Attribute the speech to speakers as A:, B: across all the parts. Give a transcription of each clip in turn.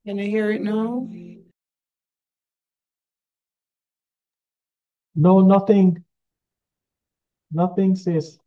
A: Can you hear it now?
B: No, nothing, sis.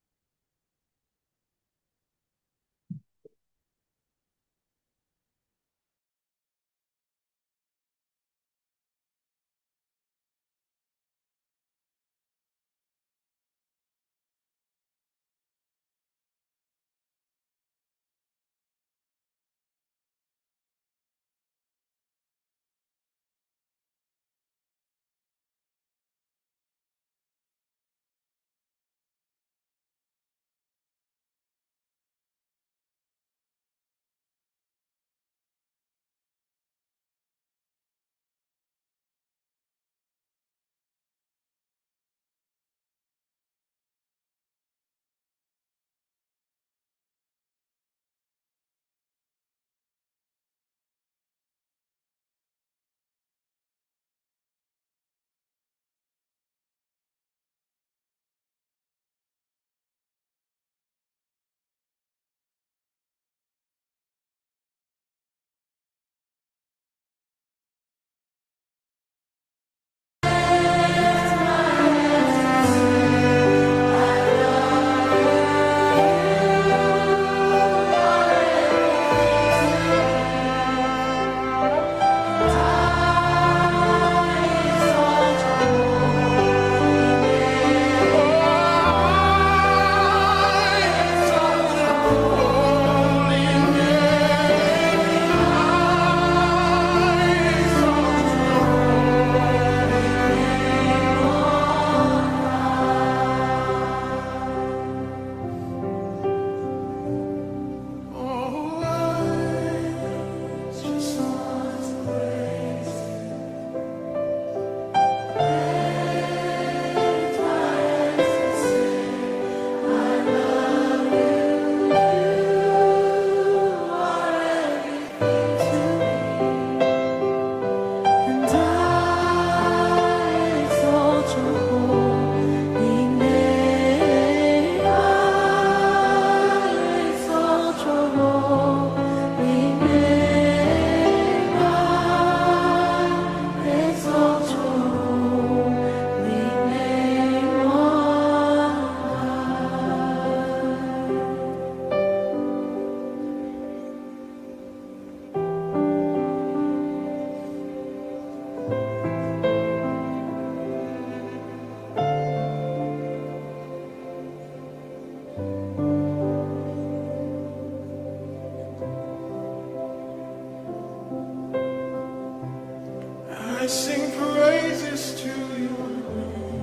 C: I sing praises to you.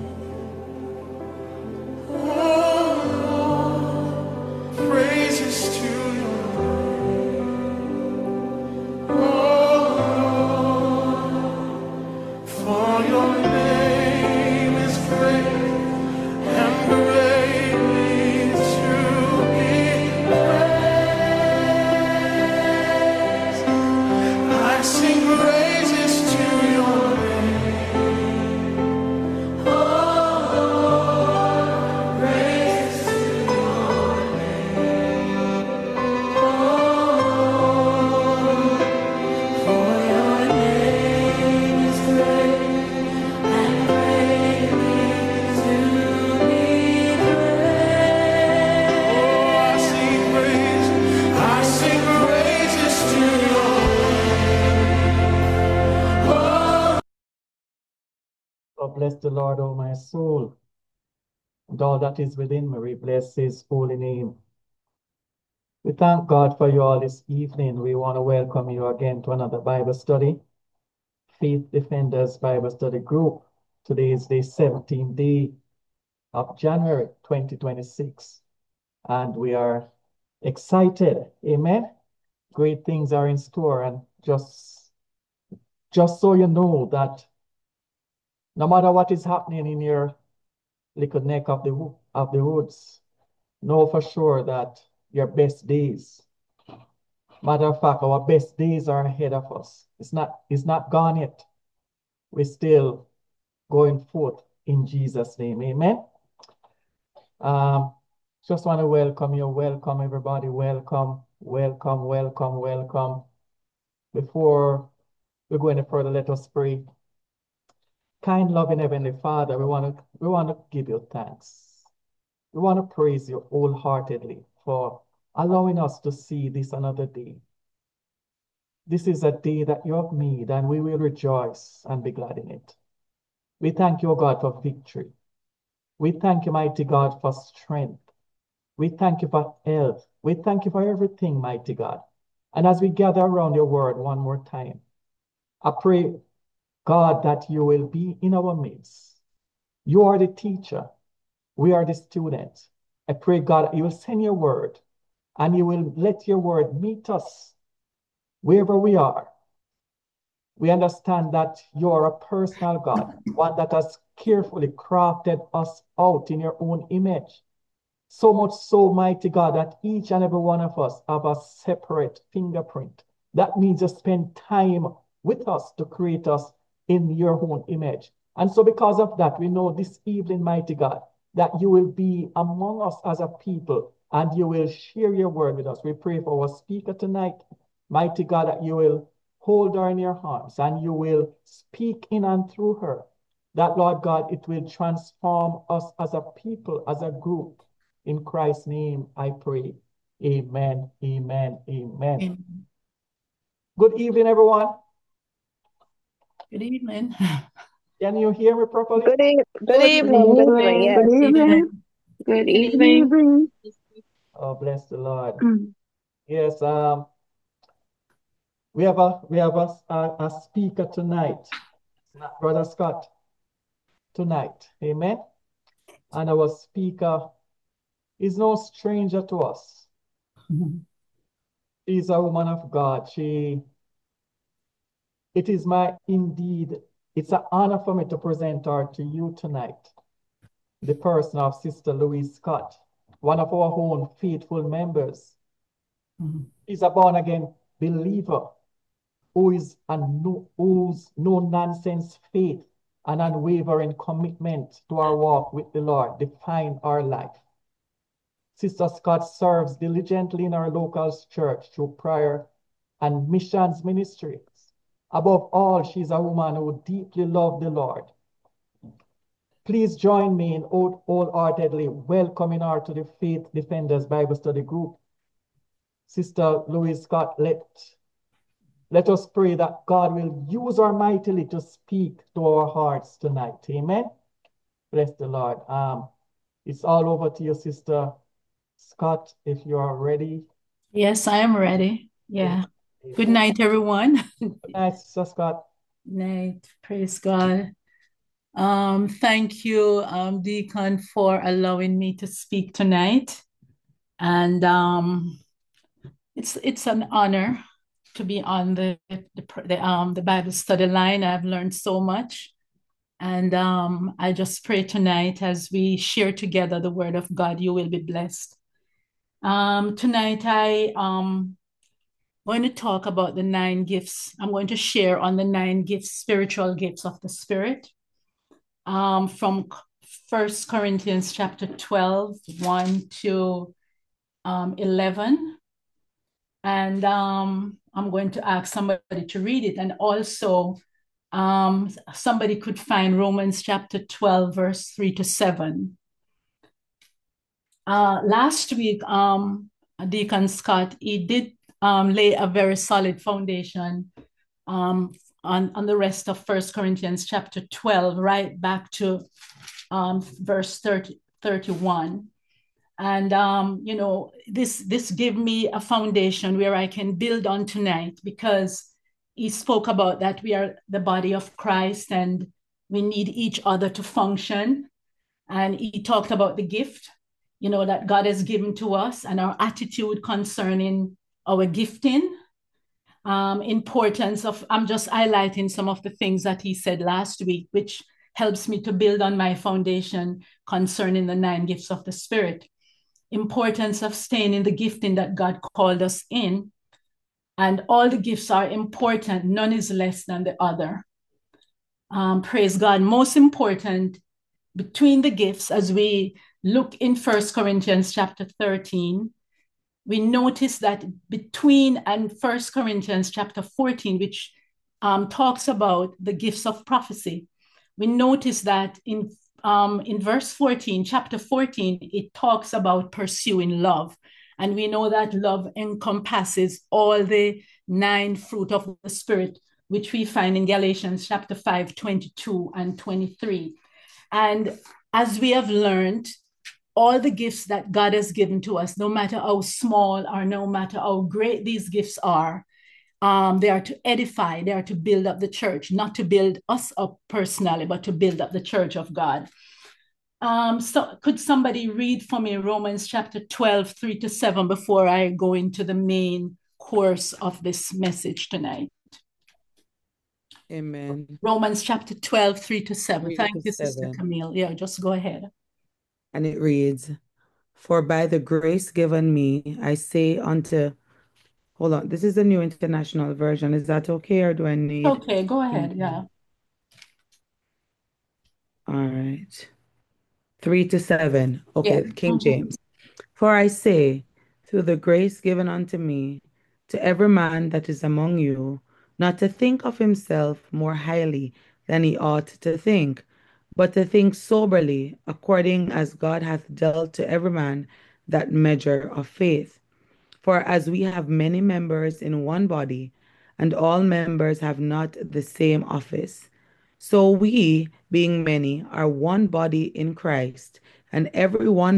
C: Oh, praises to you. Oh, for your name is great and greatly to be praised. I sing praises to your name. Oh, praises to your name. For your name is great and greatly to be praised. I sing praises to your name.
B: Oh, bless the Lord, oh my soul, and all that is within me. We bless his holy name. We thank God for you all this evening. We want to welcome you again to another Bible study, Faith Defenders Bible Study Group. Today is the 17th day of January 2026, and we are excited. Amen. Great things are in store, and just so you know that no matter what is happening in your little neck of the woods, know for sure that your best days, matter of fact, our best days are ahead of us. It's not gone yet. We're still going forth in Jesus' name. Amen. Um, just want to welcome you. Welcome everybody. Welcome, welcome, welcome, welcome. Before we go any further, let us pray. Kind, loving Heavenly Father, we want to give you thanks. We want to praise you wholeheartedly for allowing us to see this another day. This is a day that you have made, and we will rejoice and be glad in it. We thank you, O God, for victory. We thank you, mighty God, for strength. We thank you for health. We thank you for everything, mighty God. And as we gather around your word one more time, I pray, God, that you will be in our midst. You are the teacher. We are the students. I pray, God, you will send your word and you will let your word meet us wherever we are. We understand that you are a personal God, one that has carefully crafted us out in your own image. So much so, mighty God, that each and every one of us have a separate fingerprint. That means you spend time with us to create us in your own image. And so because of that, we know this evening, mighty God, that you will be among us as a people and you will share your word with us. We pray for our speaker tonight, mighty God, that you will hold her in your arms and you will speak in and through her. That, Lord God, it will transform us as a people, as a group. In Christ's name, I pray. Amen, amen, amen.
A: Amen.
B: Good evening, everyone.
A: Good evening.
B: Can you hear me properly?
D: Good evening. Good evening. Yes.
E: Good evening.
D: Good
E: Good
D: evening.
E: evening.
B: Oh, bless the Lord.
E: Mm.
B: Yes, we have a speaker tonight, Brother Scott, tonight. Amen. And our speaker is no stranger to us. She's a woman of God. It is it's an honor for me to present her to you tonight. The person of Sister Louise Scott, one of our own faithful members. She's a born-again believer whose no nonsense faith and unwavering commitment to our walk with the Lord define our life. Sister Scott serves diligently in our local church through prayer and missions ministries. Above all, she's a woman who deeply loves the Lord. Please join me in wholeheartedly welcoming her to the Faith Defenders Bible Study Group. Sister Louise Scott, let us pray that God will use her mightily to speak to our hearts tonight. Amen. Bless the Lord. It's all over to you, Sister Scott, if you are ready.
A: Yes, I am ready. Yeah. Good night, everyone.
B: Good night, Sister Scott.
A: Night. Praise God. Thank you, Deacon, for allowing me to speak tonight. And it's an honor to be on the Bible study line. I've learned so much. And I just pray tonight as we share together the word of God, you will be blessed. Tonight I'm going to talk about the 9 gifts. I'm going to share on the 9 gifts, spiritual gifts of the Spirit. From 1 Corinthians chapter 12, 1 to 11. And I'm going to ask somebody to read it. And also, somebody could find Romans chapter 12, verse 3 to 7. Last week, Deacon Scott, he did lay a very solid foundation on the rest of 1 Corinthians chapter 12, right back to verse 31. And, this gave me a foundation where I can build on tonight, because he spoke about that we are the body of Christ and we need each other to function. And he talked about the gift, that God has given to us and our attitude concerning our gifting. Importance of, I'm just highlighting some of the things that he said last week, which helps me to build on my foundation concerning the 9 gifts of the Spirit. Importance of staying in the gifting that God called us in. And all the gifts are important. None is less than the other. Praise God. Most important between the gifts, as we look in 1 Corinthians chapter 13, we notice that between and First Corinthians chapter 14, which talks about the gifts of prophecy, we notice that in verse 14, chapter 14, it talks about pursuing love. And we know that love encompasses all the 9 fruit of the Spirit, which we find in Galatians chapter 5, 22 and 23. And as we have learned, all the gifts that God has given to us, no matter how small or no matter how great these gifts are, they are to edify, they are to build up the church, not to build us up personally, but to build up the church of God. So could somebody read for me Romans chapter 12, 3-7 before I go into the main course of this message tonight?
E: Amen.
A: Romans chapter 12, 3-7.
E: 3
A: Thank
E: to
A: you, Sister
E: 7.
A: Camille. Yeah, just go ahead.
E: And it reads, For by the grace given me, I say unto, hold on, this is the New International Version. Is that okay, or do I need?
A: Okay, go ahead. Yeah.
E: All right. 3-7. Okay,
A: Yeah.
E: King James. For I say, through the grace given unto me, to every man that is among you, not to think of himself more highly than he ought to think, but to think soberly, according as God hath dealt to every man that measure of faith. For as we have many members in one body, and all members have not the same office, so we, being many, are one body in Christ, and everyone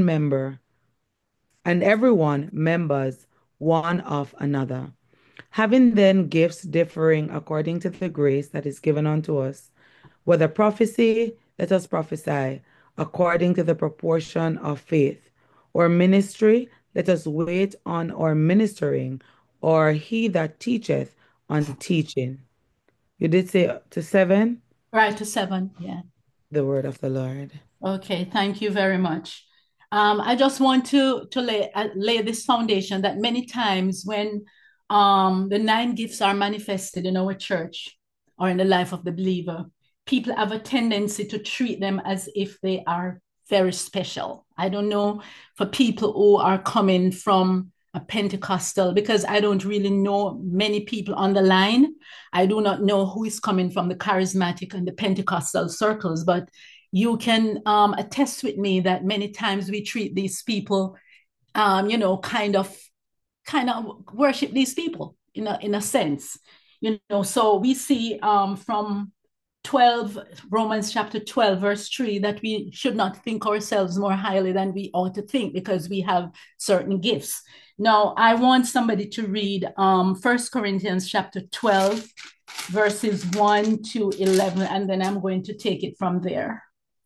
E: members one of another. Having then gifts differing according to the grace that is given unto us, whether prophecy, let us prophesy according to the proportion of faith, or ministry, let us wait on our ministering, or he that teacheth on teaching. You did say to 7,
A: Right, to 7. Yeah.
E: the word of the Lord.
A: Okay, thank you very much. I just want to lay this foundation that many times when the 9 gifts are manifested in our church or in the life of the believer, people have a tendency to treat them as if they are very special. I don't know for people who are coming from a Pentecostal, because I don't really know many people on the line. I do not know who is coming from the charismatic and the Pentecostal circles, but you can attest with me that many times we treat these people, kind of worship these people in a sense, So we see from Romans chapter 12, verse 3, that we should not think ourselves more highly than we ought to think because we have certain gifts. Now, I want somebody to read 1 Corinthians chapter 12, verses 1-11, and then I'm going to take it from there.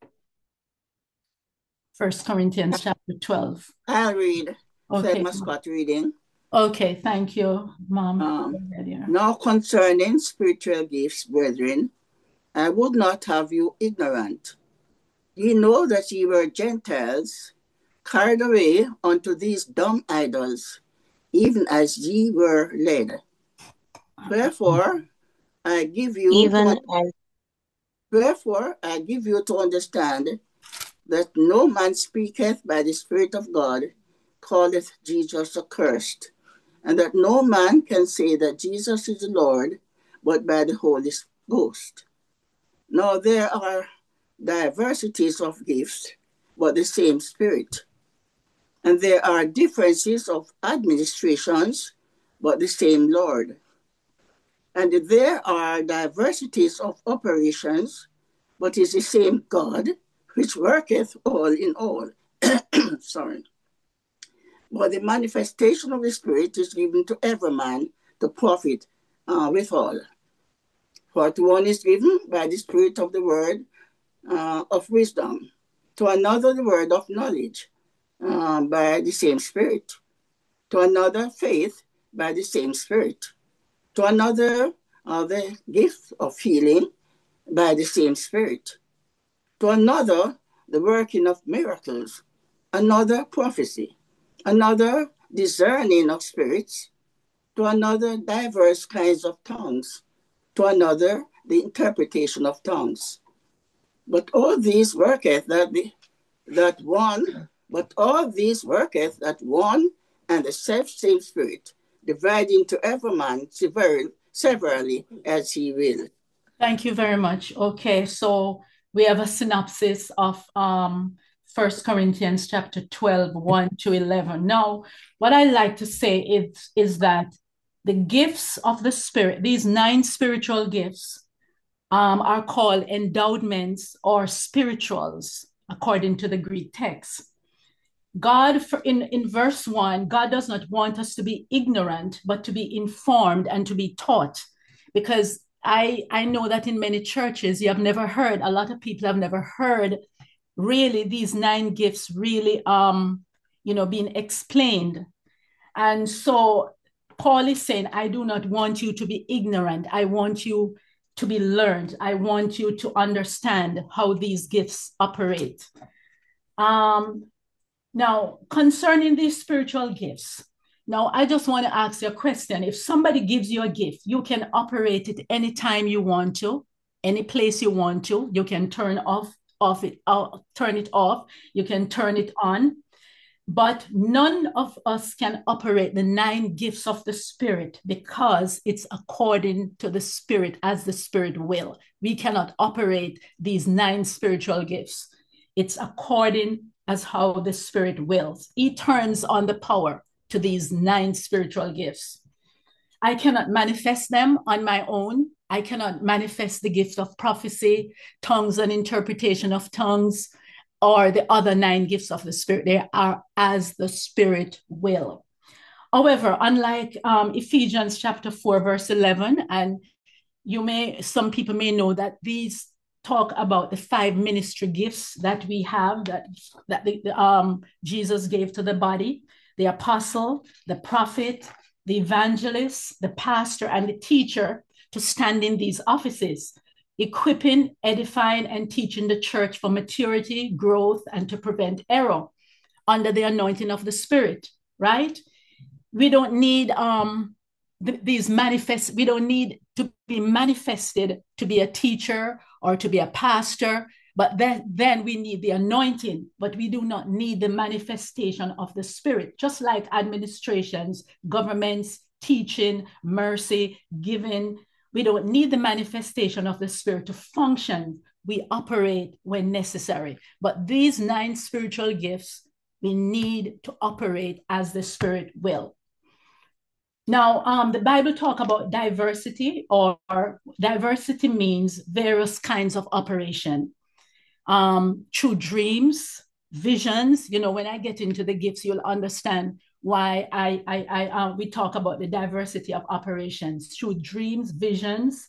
A: 1 Corinthians chapter 12.
F: I'll read.
A: Okay.
F: Thelma Scott reading.
A: Okay, thank you, Mom.
F: Now concerning spiritual gifts, brethren, I would not have you ignorant. Ye know that ye were Gentiles, carried away unto these dumb idols, even as ye were led. Wherefore I give you to understand that no man speaketh by the Spirit of God, calleth Jesus accursed, and that no man can say that Jesus is the Lord, but by the Holy Ghost. Now there are diversities of gifts, but the same Spirit. And there are differences of administrations, but the same Lord. And there are diversities of operations, but is the same God, which worketh all in all. Sorry. But the manifestation of the Spirit is given to every man to profit withal. For to one is given by the Spirit of the word of wisdom, to another the word of knowledge by the same Spirit, to another faith by the same Spirit, to another the gift of healing by the same Spirit, to another the working of miracles, another prophecy, another discerning of spirits, to another diverse kinds of tongues, to another the interpretation of tongues. But all these worketh that one and the self-same Spirit, dividing to every man severally as he will.
A: Thank you very much. Okay, so we have a synopsis of 1 Corinthians chapter 12, 1 to 11. Now, what I like to say is that the gifts of the Spirit, these 9 spiritual gifts, are called endowments or spirituals, according to the Greek text. God, in verse 1, God does not want us to be ignorant, but to be informed and to be taught. Because I know that in many churches, a lot of people have never heard really these 9 gifts really, being explained. And so Paul is saying, I do not want you to be ignorant. I want you to be learned. I want you to understand how these gifts operate. Now, concerning these spiritual gifts, now I just want to ask you a question. If somebody gives you a gift, you can operate it anytime you want to, any place you want to. You can turn it off. You can turn it on. But none of us can operate the 9 gifts of the Spirit because it's according to the Spirit as the Spirit will. We cannot operate these 9 spiritual gifts. It's according as how the Spirit wills. He turns on the power to these 9 spiritual gifts. I cannot manifest them on my own. I cannot manifest the gift of prophecy, tongues and interpretation of tongues, or the other 9 gifts of the Spirit. They are as the Spirit will. However, unlike Ephesians chapter 4, verse 11, and some people may know that these talk about the 5 ministry gifts that we have, that Jesus gave to the body: the apostle, the prophet, the evangelist, the pastor, and the teacher, to stand in these offices, equipping, edifying, and teaching the church for maturity, growth, and to prevent error under the anointing of the Spirit, right? We don't need we don't need to be manifested to be a teacher or to be a pastor, but then we need the anointing, but we do not need the manifestation of the Spirit. Just like administrations, governments, teaching, mercy, giving, we don't need the manifestation of the Spirit to function. We operate when necessary. But these 9 spiritual gifts, we need to operate as the Spirit will. Now, the Bible talk about diversity, or diversity means various kinds of operation. Through dreams, visions. When I get into the gifts, you'll understand why we talk about the diversity of operations through dreams, visions,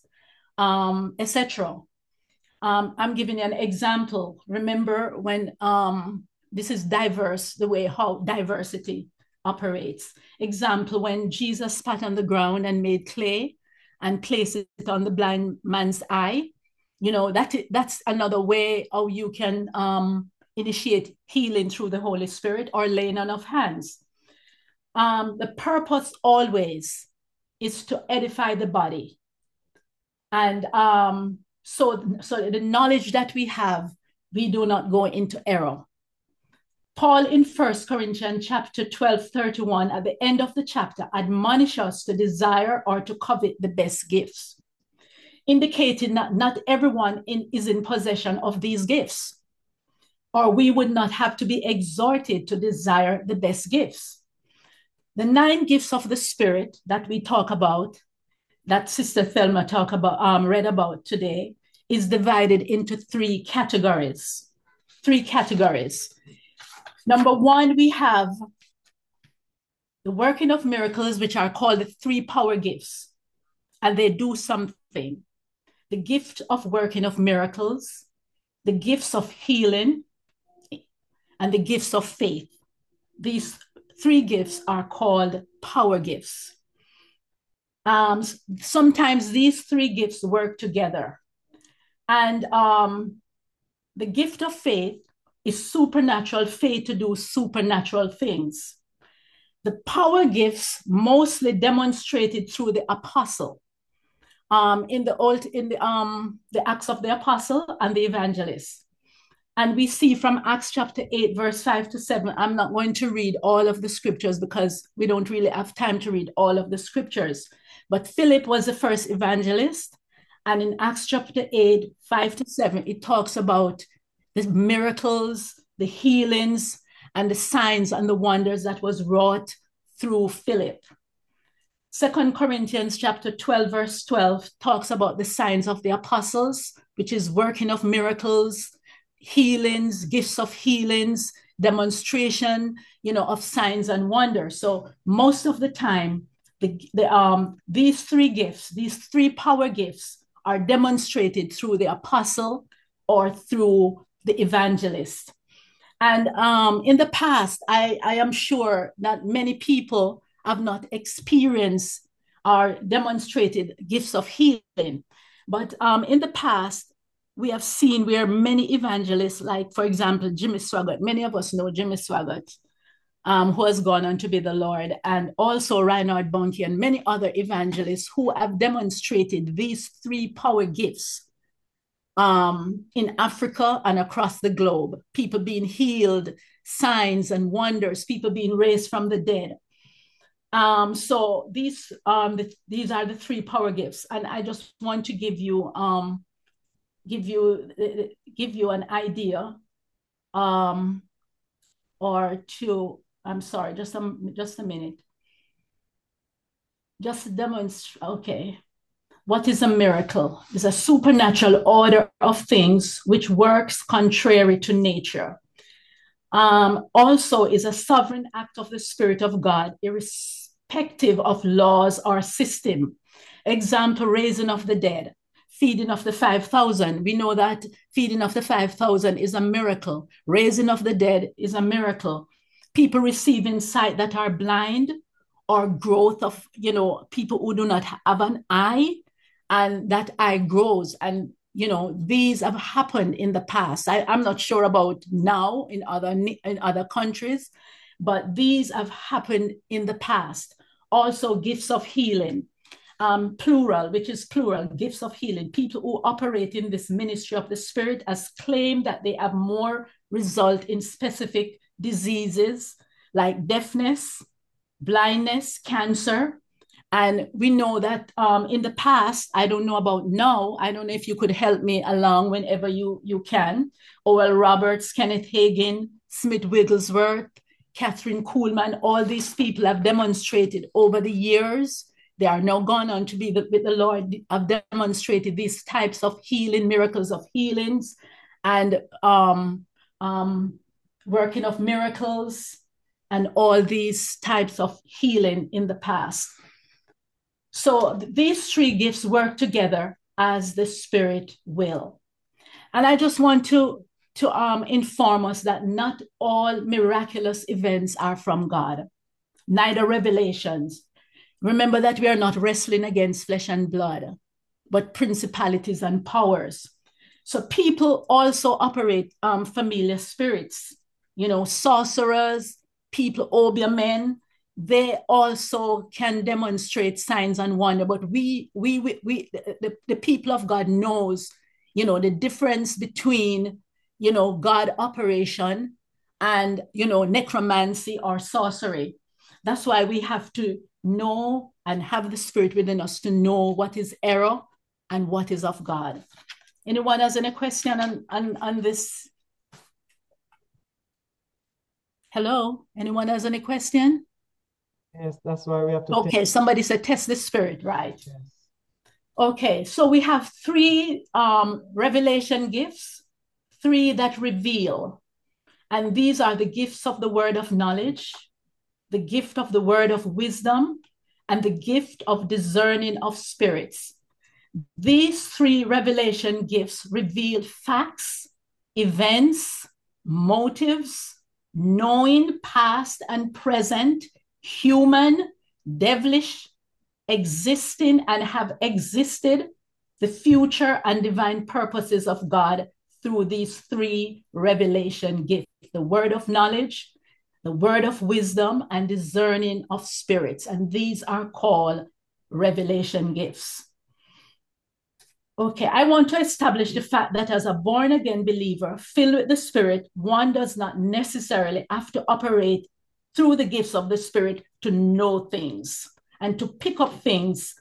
A: etc. I'm giving you an example. Remember when this is diverse, the way how diversity operates. Example, when Jesus spat on the ground and made clay and placed it on the blind man's eye, that's another way how you can initiate healing through the Holy Spirit, or laying on of hands. The purpose always is to edify the body. And so the knowledge that we have, we do not go into error. Paul in 1 Corinthians chapter 12, 31, at the end of the chapter, admonishes us to desire or to covet the best gifts, indicating that not everyone is in possession of these gifts, or we would not have to be exhorted to desire the best gifts. The 9 gifts of the Spirit that we talk about, that Sister Thelma read about today, is divided into 3 categories. 3 categories. Number 1, we have the working of miracles, which are called the 3 power gifts, and they do something. The gift of working of miracles, the gifts of healing, and the gifts of faith. These 3 gifts are called power gifts. Sometimes these 3 gifts work together. And the gift of faith is supernatural faith to do supernatural things. The power gifts mostly demonstrated through the apostle, in the Acts of the Apostle and the evangelist. And we see from Acts chapter 8, verse 5 to 7. I'm not going to read all of the scriptures because we don't really have time to read all of the scriptures. But Philip was the first evangelist. And in Acts chapter 8, 5 to 7, it talks about the miracles, the healings, and the signs and the wonders that was wrought through Philip. 2 Corinthians chapter 12, verse 12 talks about the signs of the apostles, which is working of miracles, healings, gifts of healings, demonstration, of signs and wonders. So most of the time, these three gifts, these three power gifts are demonstrated through the apostle or through the evangelist. And in the past, I am sure that many people have not experienced or demonstrated gifts of healing. But in the past, we have seen where many evangelists, like, for example, Jimmy Swaggart, many of us know Jimmy Swaggart, who has gone on to be the Lord, and also Reinhard Bonnke and many other evangelists who have demonstrated these three power gifts in Africa and across the globe. People being healed, signs and wonders, people being raised from the dead. So these are the three power gifts, and I just want to give you an idea, or to, I'm sorry, just a minute, just to demonstrate. Okay, what is a miracle? It's a supernatural order of things which works contrary to nature. Also is a sovereign act of the Spirit of God, irrespective of laws or system. Example, raising of the dead, feeding of the 5,000. We know that feeding of the 5,000 is a miracle. Raising of the dead is a miracle. People receiving sight that are blind, or growth of, people who do not have an eye, and that eye grows. And, these have happened in the past. I'm not sure about now in other countries, but these have happened in the past. Also, gifts of healing, plural, which is plural, gifts of healing. People who operate in this ministry of the Spirit has claimed that they have more result in specific diseases like deafness, blindness, cancer. And we know that in the past, I don't know about now, I don't know if you could help me along whenever you can. O.L. Roberts, Kenneth Hagin, Smith Wigglesworth, Catherine Kuhlman, all these people have demonstrated over the years. They are now gone on to be with the Lord, have demonstrated these types of healing, miracles of healings, and working of miracles, and all these types of healing in the past. So these three gifts work together as the Spirit will. And I just want to inform us that not all miraculous events are from God, neither revelations. Remember that we are not wrestling against flesh and blood, but principalities and powers. So people also operate familiar spirits, sorcerers, people, obeah men. They also can demonstrate signs and wonder. But the people of God knows, the difference between, God operation and, necromancy or sorcery. That's why we have to know and have the Spirit within us to know what is error and what is of God. Anyone has any question on this? Hello? Anyone has any question?
B: Yes, that's why we have to
A: Okay, somebody said test the Spirit, right?
B: Yes.
A: Okay, so we have three revelation gifts, three that reveal. And these are the gifts of the word of knowledge, the gift of the word of wisdom, and the gift of discerning of spirits. These three revelation gifts reveal facts, events, motives, knowing past and present, human, devilish, existing and have existed, the future and divine purposes of God through these three revelation gifts: the word of knowledge, the word of wisdom, and discerning of spirits. And these are called revelation gifts. Okay, I want to establish the fact that as a born again believer filled with the Spirit, one does not necessarily have to operate through the gifts of the Spirit to know things and to pick up things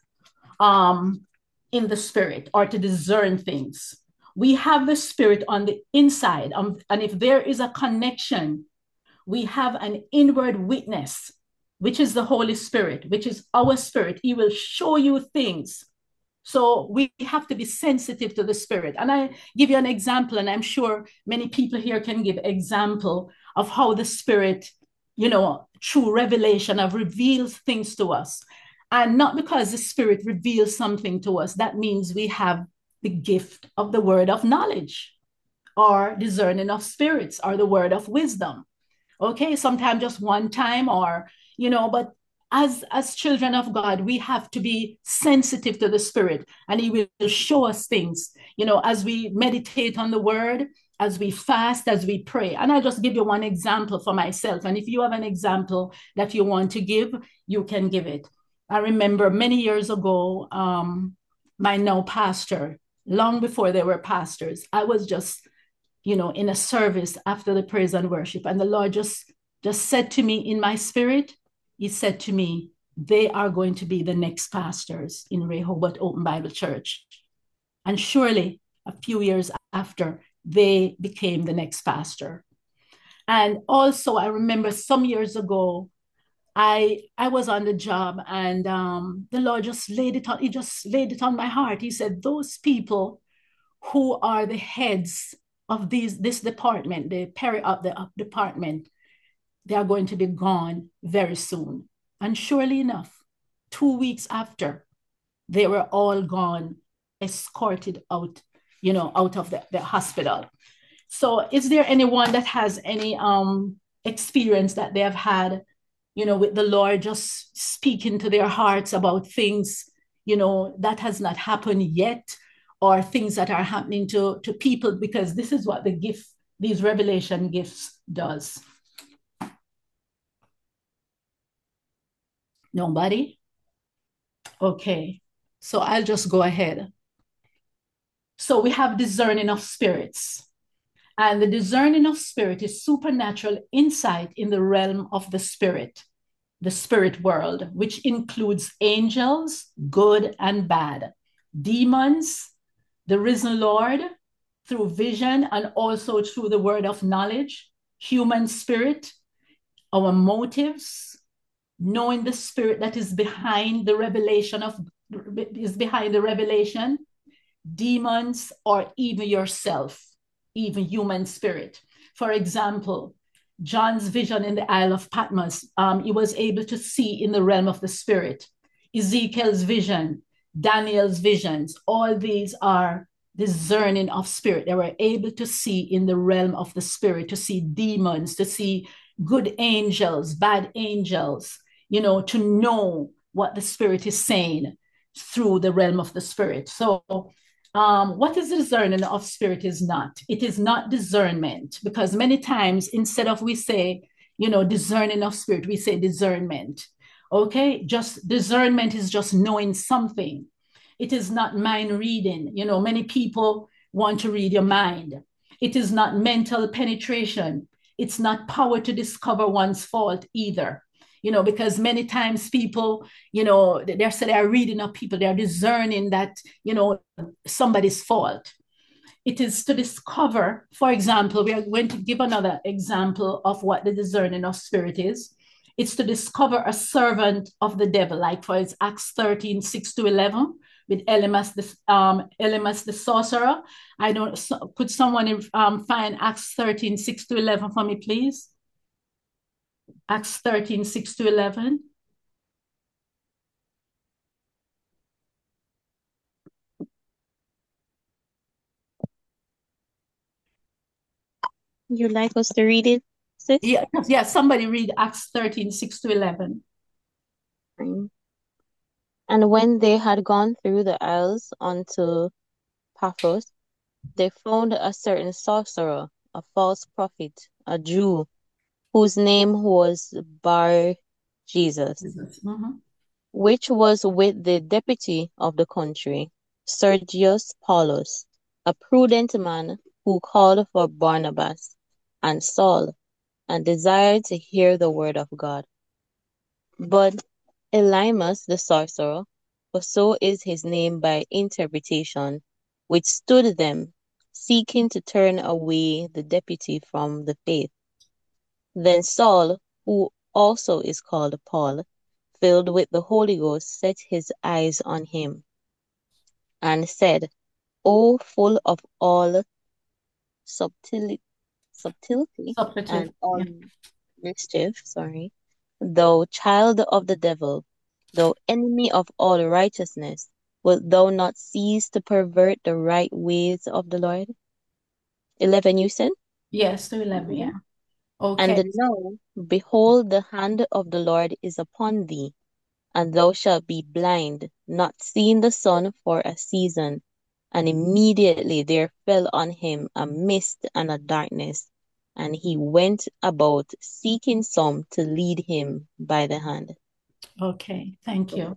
A: um, in the Spirit or to discern things. We have the Spirit on the inside, and if there is a connection, we have an inward witness, which is the Holy Spirit, which is our spirit. He will show you things. So we have to be sensitive to the Spirit. And I give you an example, and I'm sure many people here can give example of how the Spirit, through revelation, have revealed things to us. And not because the Spirit reveals something to us, that means we have the gift of the word of knowledge or discerning of spirits or the word of wisdom. Okay, sometimes just one time, or but as children of God, we have to be sensitive to the Spirit, and He will show us things, as we meditate on the word, as we fast, as we pray. And I'll just give you one example for myself, and if you have an example that you want to give, you can give it. I remember many years ago, my now pastor, long before they were pastors, I was just in a service after the praise and worship. And the Lord just said to me in my spirit, He said to me, they are going to be the next pastors in Rehoboth Open Bible Church. And surely a few years after, they became the next pastor. And also, I remember some years ago, I was on the job, and the Lord just laid it on. He just laid it on my heart. He said, "Those people who are the heads of this department, the peri-op the department, they are going to be gone very soon." And surely enough, 2 weeks after, they were all gone, escorted out, out of the hospital. So is there anyone that has any experience that they have had, with the Lord just speaking to their hearts about things, that has not happened yet, or things that are happening to people? Because this is what these revelation gifts does. Nobody? Okay, so I'll just go ahead. So we have discerning of spirits. And the discerning of spirit is supernatural insight in the realm of the spirit world, which includes angels, good and bad, demons, the risen Lord, through vision and also through the word of knowledge, human spirit, our motives, knowing the spirit that is behind the revelation, demons, or even yourself, even human spirit. For example, John's vision in the Isle of Patmos, he was able to see in the realm of the spirit. Ezekiel's vision, Daniel's visions, all these are discerning of spirit. They were able to see in the realm of the spirit, to see demons, to see good angels, bad angels, to know what the spirit is saying through the realm of the spirit. So what is discerning of spirit is not. It is not discernment, because many times instead of we say, discerning of spirit, we say discernment. Okay, just discernment is just knowing something. It is not mind reading. Many people want to read your mind. It is not mental penetration. It's not power to discover one's fault either. Because many times people, they're reading of people, they're discerning that, somebody's fault. It is to discover, for example, we are going to give another example of what the discerning of spirit is. It's to discover a servant of the devil, like for it's Acts 13, 6-11, with Elymas the sorcerer. Could someone find Acts 13, 6-11 for me, please? Acts 13, 6-11.
D: You'd like us to read it, sis?
A: Yeah, somebody read Acts 13, 6-11.
D: And when they had gone through the isles unto Paphos, they found a certain sorcerer, a false prophet, a Jew, whose name was Bar Jesus,
A: Jesus. Mhm.
D: which was with the deputy of the country, Sergius Paulus, a prudent man who called for Barnabas and Saul, and desired to hear the word of God. But Elymas the sorcerer, for so is his name by interpretation, withstood them, seeking to turn away the deputy from the faith. Then Saul, who also is called Paul, filled with the Holy Ghost, set his eyes on him, and said, O full of all subtlety, subtlety
A: Suppletive.
D: and all mischief, thou child of the devil, thou enemy of all righteousness, wilt thou not cease to pervert the right ways of the Lord? 11, you said?
A: Yes, to 11, yeah.
D: And
A: Okay.
D: now, behold, the hand of the Lord is upon thee, and thou shalt be blind, not seeing the sun for a season. And immediately there fell on him a mist and a darkness, and he went about seeking some to lead him by the hand.
A: Okay, thank you.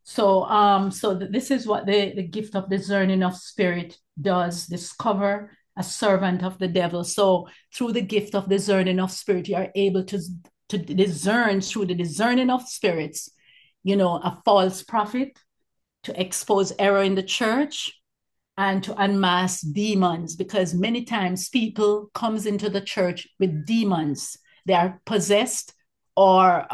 A: So this is what the gift of discerning of spirit does, discover a servant of the devil. So through the gift of discerning of spirit, you are able to discern through the discerning of spirits, a false prophet, to expose error in the church, and to unmask demons, because many times people comes into the church with demons. They are possessed, or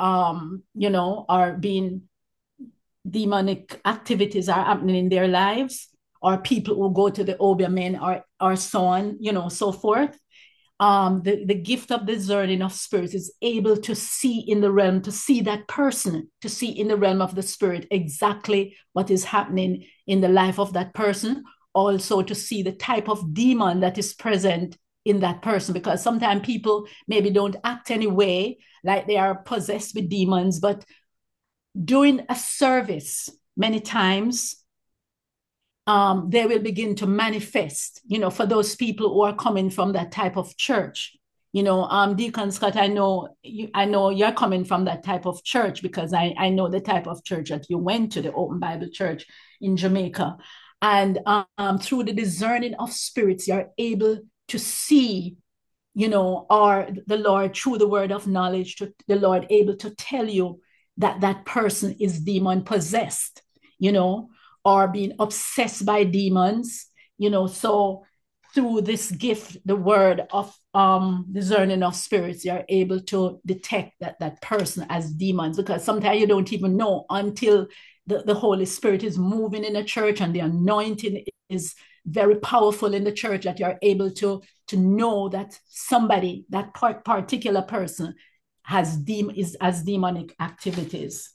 A: are being demonic activities are happening in their lives, or people who go to the Obeah, or so on, so forth. The gift of discerning of spirits is able to see in the realm, to see that person, to see in the realm of the spirit exactly what is happening in the life of that person. Also to see the type of demon that is present in that person, because sometimes people maybe don't act anyway like they are possessed with demons, but during a service, many times they will begin to manifest, for those people who are coming from that type of church. Deacon Scott, I know you're coming from that type of church, because I know the type of church that you went to, the Open Bible Church in Jamaica. And through the discerning of spirits, you're able to see, or the Lord, through the word of knowledge, to the Lord able to tell you that that person is demon possessed, or being obsessed by demons, so through this gift, the word of discerning of spirits, you're able to detect that person as demons, because sometimes you don't even know until the Holy Spirit is moving in a church and the anointing is very powerful in the church, that you're able to know that somebody, that particular person is as demonic activities.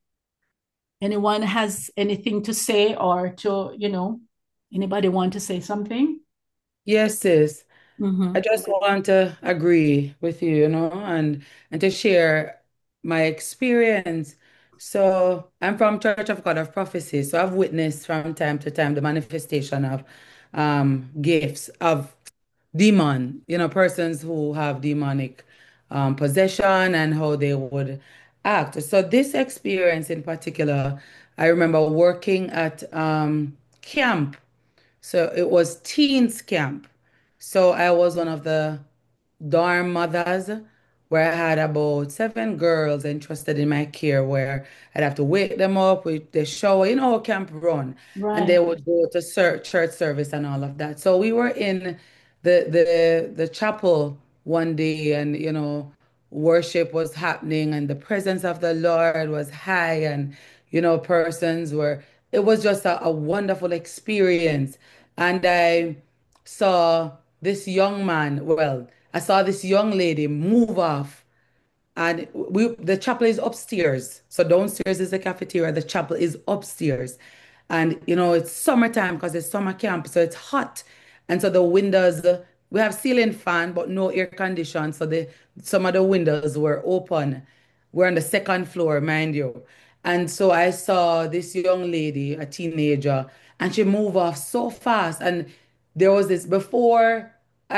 A: Anyone has anything to say, or anybody want to say something?
E: Yes, sis.
A: Mm-hmm.
E: I just want to agree with you, and to share my experience. So I'm from Church of God of Prophecy. So I've witnessed from time to time the manifestation of gifts of demon, persons who have demonic possession and how they would act. So this experience in particular, I remember working at camp. So it was teens camp. So I was one of the dorm mothers where I had about 7 girls entrusted in my care, where I'd have to wake them up with the shower, how camp run, and they
A: Right.
E: would go to church service and all of that. So we were in the chapel one day, and worship was happening and the presence of the Lord was high, and persons were, it was just a wonderful experience. And I saw this young man, well, I saw this young lady move off, and the chapel is upstairs. So downstairs is the cafeteria, the chapel is upstairs. And it's summertime because it's summer camp, so it's hot. And so the windows, we have ceiling fan, but no air condition. So some of the windows were open. We're on the second floor, mind you. And so I saw this young lady, a teenager, and she moved off so fast. And there was this, before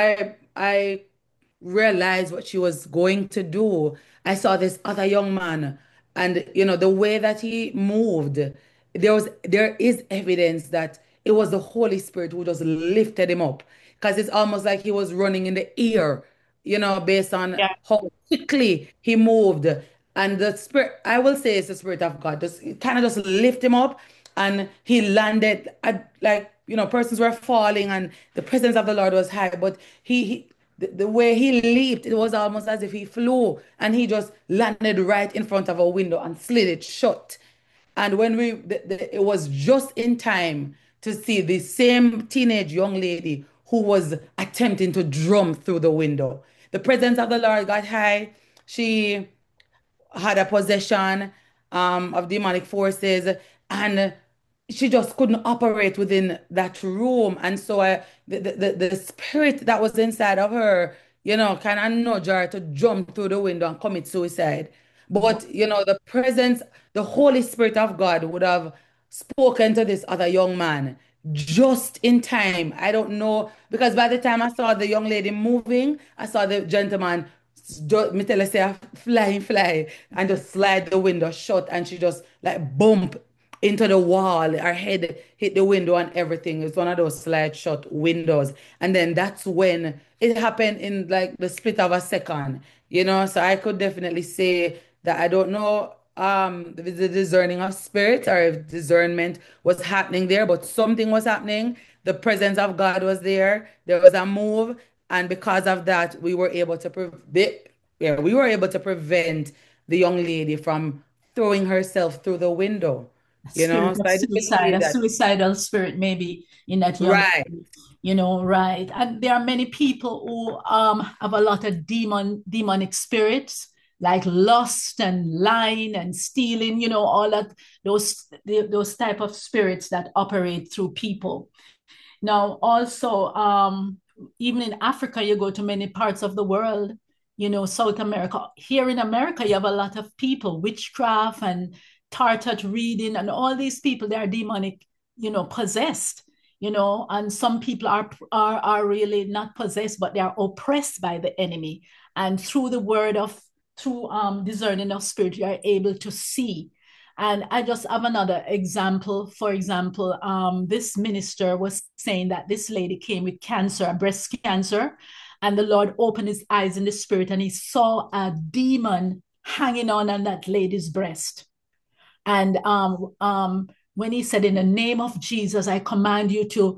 E: I realized what she was going to do, I saw this other young man, and the way that he moved, there is evidence that it was the Holy Spirit who just lifted him up because it's almost like he was running in the air, based on
A: Yeah.
E: how quickly he moved. And the spirit, I will say it's the Spirit of God, just kind of just lift him up and he landed at, like, persons were falling and the presence of the Lord was high, but the way he leaped, it was almost as if he flew and he just landed right in front of a window and slid it shut. And when it was just in time to see the same teenage young lady who was attempting to drum through the window. The presence of the Lord got high. She had a possession of demonic forces, and she just couldn't operate within that room. And so the spirit that was inside of her, kind of nudge her to jump through the window and commit suicide. But, the presence, the Holy Spirit of God would have spoken to this other young man just in time. I don't know, because by the time I saw the young lady moving, I saw the gentleman, me tell her, say, fly, and just slide the window shut, and she just like bump into the wall. Her head hit the window and everything. It's one of those slide shut windows. And then that's when it happened in like the split of a second, So I could definitely say that I don't know the discerning of spirit or if discernment was happening there, but something was happening. The presence of God was there. There was a move, and because of that, we were able to prevent the young lady from throwing herself through the window.
A: Spirit
E: So
A: of
E: I do
A: suicide,
E: believe
A: a
E: that.
A: suicidal spirit maybe in that young,
E: Right.
A: right. And there are many people who have a lot of demonic spirits, like lust and lying and stealing, all that, those type of spirits that operate through people. Now, also, even in Africa, you go to many parts of the world, South America. Here in America, you have a lot of people, witchcraft and Tarot reading, and all these people, they are demonic, possessed, and some people are really not possessed, but they are oppressed by the enemy. And through discerning of spirit, you are able to see. And I just have another example. For example, this minister was saying that this lady came with cancer, breast cancer, and the Lord opened his eyes in the spirit and he saw a demon hanging on that lady's breast. And when he said, "In the name of Jesus, I command you to,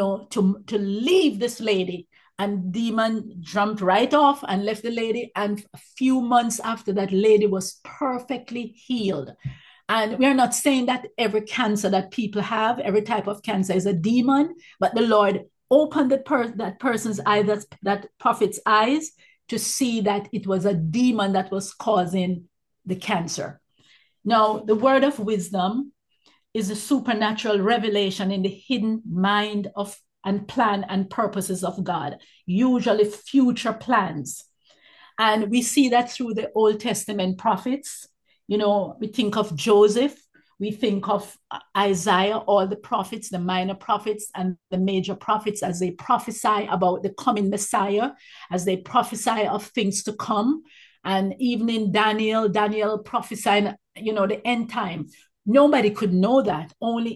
A: to leave this lady." And demon jumped right off and left the lady. And a few months after, that lady was perfectly healed. And we're not saying that every cancer that people have, every type of cancer is a demon, but the Lord opened that person's eyes, that prophet's eyes, to see that it was a demon that was causing the cancer. Now, the word of wisdom is a supernatural revelation in the hidden mind of and plan and purposes of God, usually future plans. And we see that through the Old Testament prophets. We think of Joseph, we think of Isaiah, all the prophets, the minor prophets and the major prophets, as they prophesy about the coming Messiah, as they prophesy of things to come. And even in Daniel prophesying, the end time. Nobody could know that.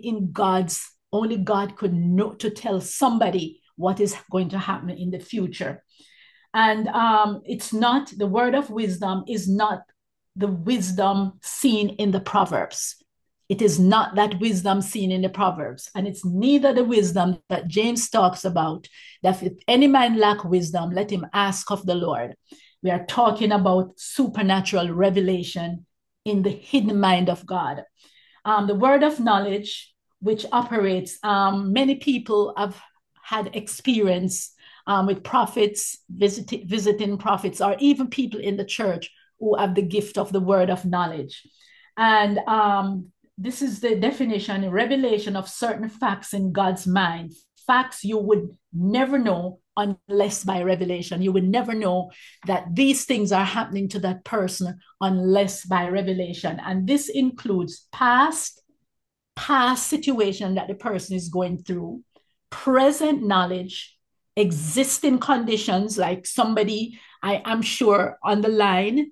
A: Only God could know, to tell somebody what is going to happen in the future. And it's not, the word of wisdom is not the wisdom seen in the Proverbs. It is not that wisdom seen in the Proverbs. And it's neither the wisdom that James talks about, that if any man lack wisdom, let him ask of the Lord. We are talking about supernatural revelation in the hidden mind of God. The word of knowledge, which operates, many people have had experience with prophets, visiting prophets, or even people in the church who have the gift of the word of knowledge. And this is the definition, a revelation of certain facts in God's mind. Facts you would never know unless by revelation. You would never know that these things are happening to that person unless by revelation. And this includes past situation that the person is going through, present knowledge, existing conditions, like somebody, I am sure on the line,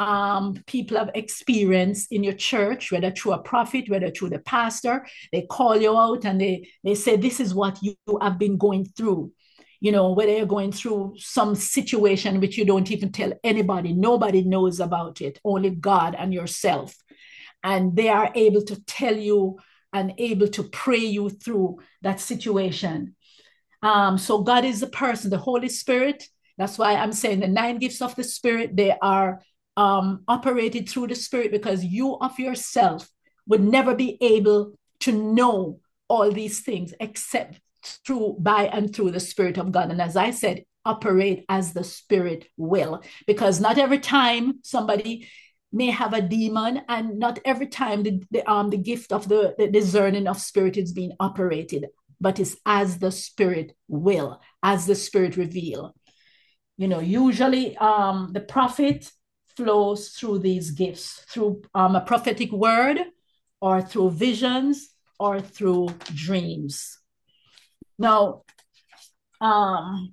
A: people have experienced in your church, whether through a prophet, whether through the pastor. They call you out and they say, this is what you have been going through. You know, whether you're going through some situation which you don't even tell anybody, nobody knows about it, only God and yourself. And they are able to tell you and able to pray you through that situation. So God is the person, the Holy Spirit. That's why I'm saying the 9 gifts of the Spirit, they are operated through the Spirit, because you of yourself would never be able to know all these things except by and through the Spirit of God. And as I said, operate as the Spirit will, because not every time somebody may have a demon, and not every time the gift of the discerning of spirit is being operated, but it's as the Spirit will, as the Spirit reveal. You know, usually the prophet flows through these gifts, through a prophetic word, or through visions, or through dreams. Now, the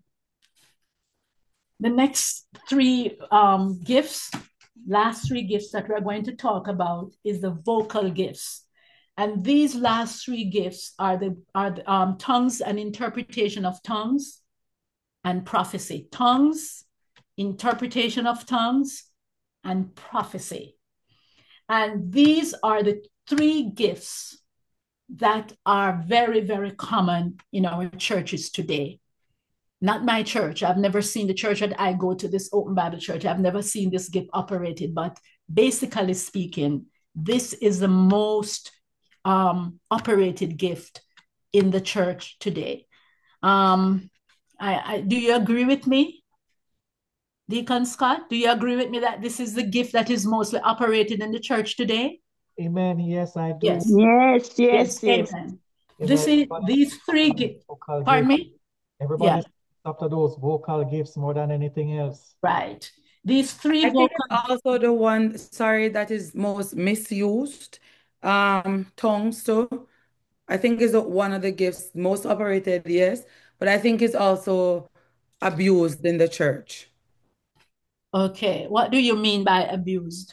A: next 3 gifts, last 3 gifts that we're going to talk about, is the vocal gifts. And these last 3 gifts are the tongues and interpretation of tongues and prophecy. Tongues, interpretation of tongues, and prophecy. And these are the 3 gifts that are very, very common in our churches today. Not my church. I've never seen the church that I go to, this Open Bible Church. I've never seen this gift operated, but basically speaking, this is the most operated gift in the church today. Do you agree with me, Deacon Scott? Do you agree with me that this is the gift that is mostly operated in the church today?
B: Amen. Yes, I do.
A: Yes.
D: Yes,
A: Yes.
D: yes, yes.
A: Amen.
B: Amen.
A: These 3 gifts.
B: Vocal
A: Pardon
B: gifts.
A: me?
B: Everybody's
A: Yeah.
B: after those vocal gifts more than anything else.
A: Right. These 3
E: I think
A: vocal.
E: it's also the one, sorry, that is most misused. Tongues too. I think is one of the gifts most operated, yes, but I think it's also abused in the church.
A: Okay. What do you mean by abused?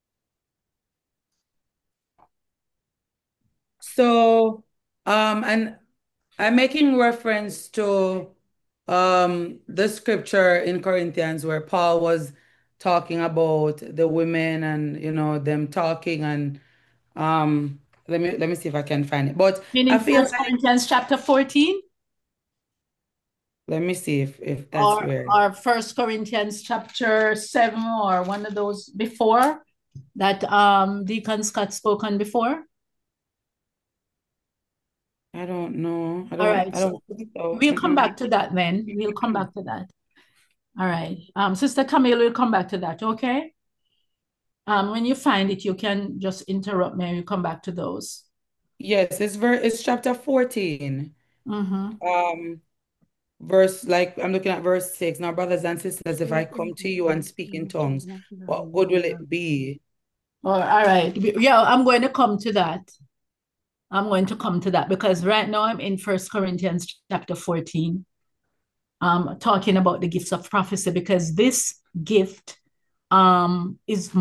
E: So, and I'm making reference to the scripture in Corinthians where Paul was talking about the women and them talking and let me see if I can find it. But I
A: Meaning
E: feel
A: 1
E: like
A: Corinthians chapter 14
E: let me see if that's where.
A: or 1 Corinthians chapter 7, or one of those before that Deacon Scott spoke on before.
E: I don't know.
A: All right.
E: I
A: So
E: don't think so.
A: we'll
E: Let
A: come
E: me
A: back
E: read.
A: to that then. We'll come back to that. All right. Sister Camille will come back to that, okay? When you find it, you can just interrupt me and we'll come back to those.
E: Yes, it's chapter 14.
A: Mm-hmm.
E: Verse, like I'm looking at verse 6. Now, brothers and sisters, if I come to you and speak in tongues, what good will it be?
A: All right. Yeah, I'm going to come to that. I'm going to come to that because right now I'm in 1 Corinthians chapter 14, talking about the gifts of prophecy, because this gift is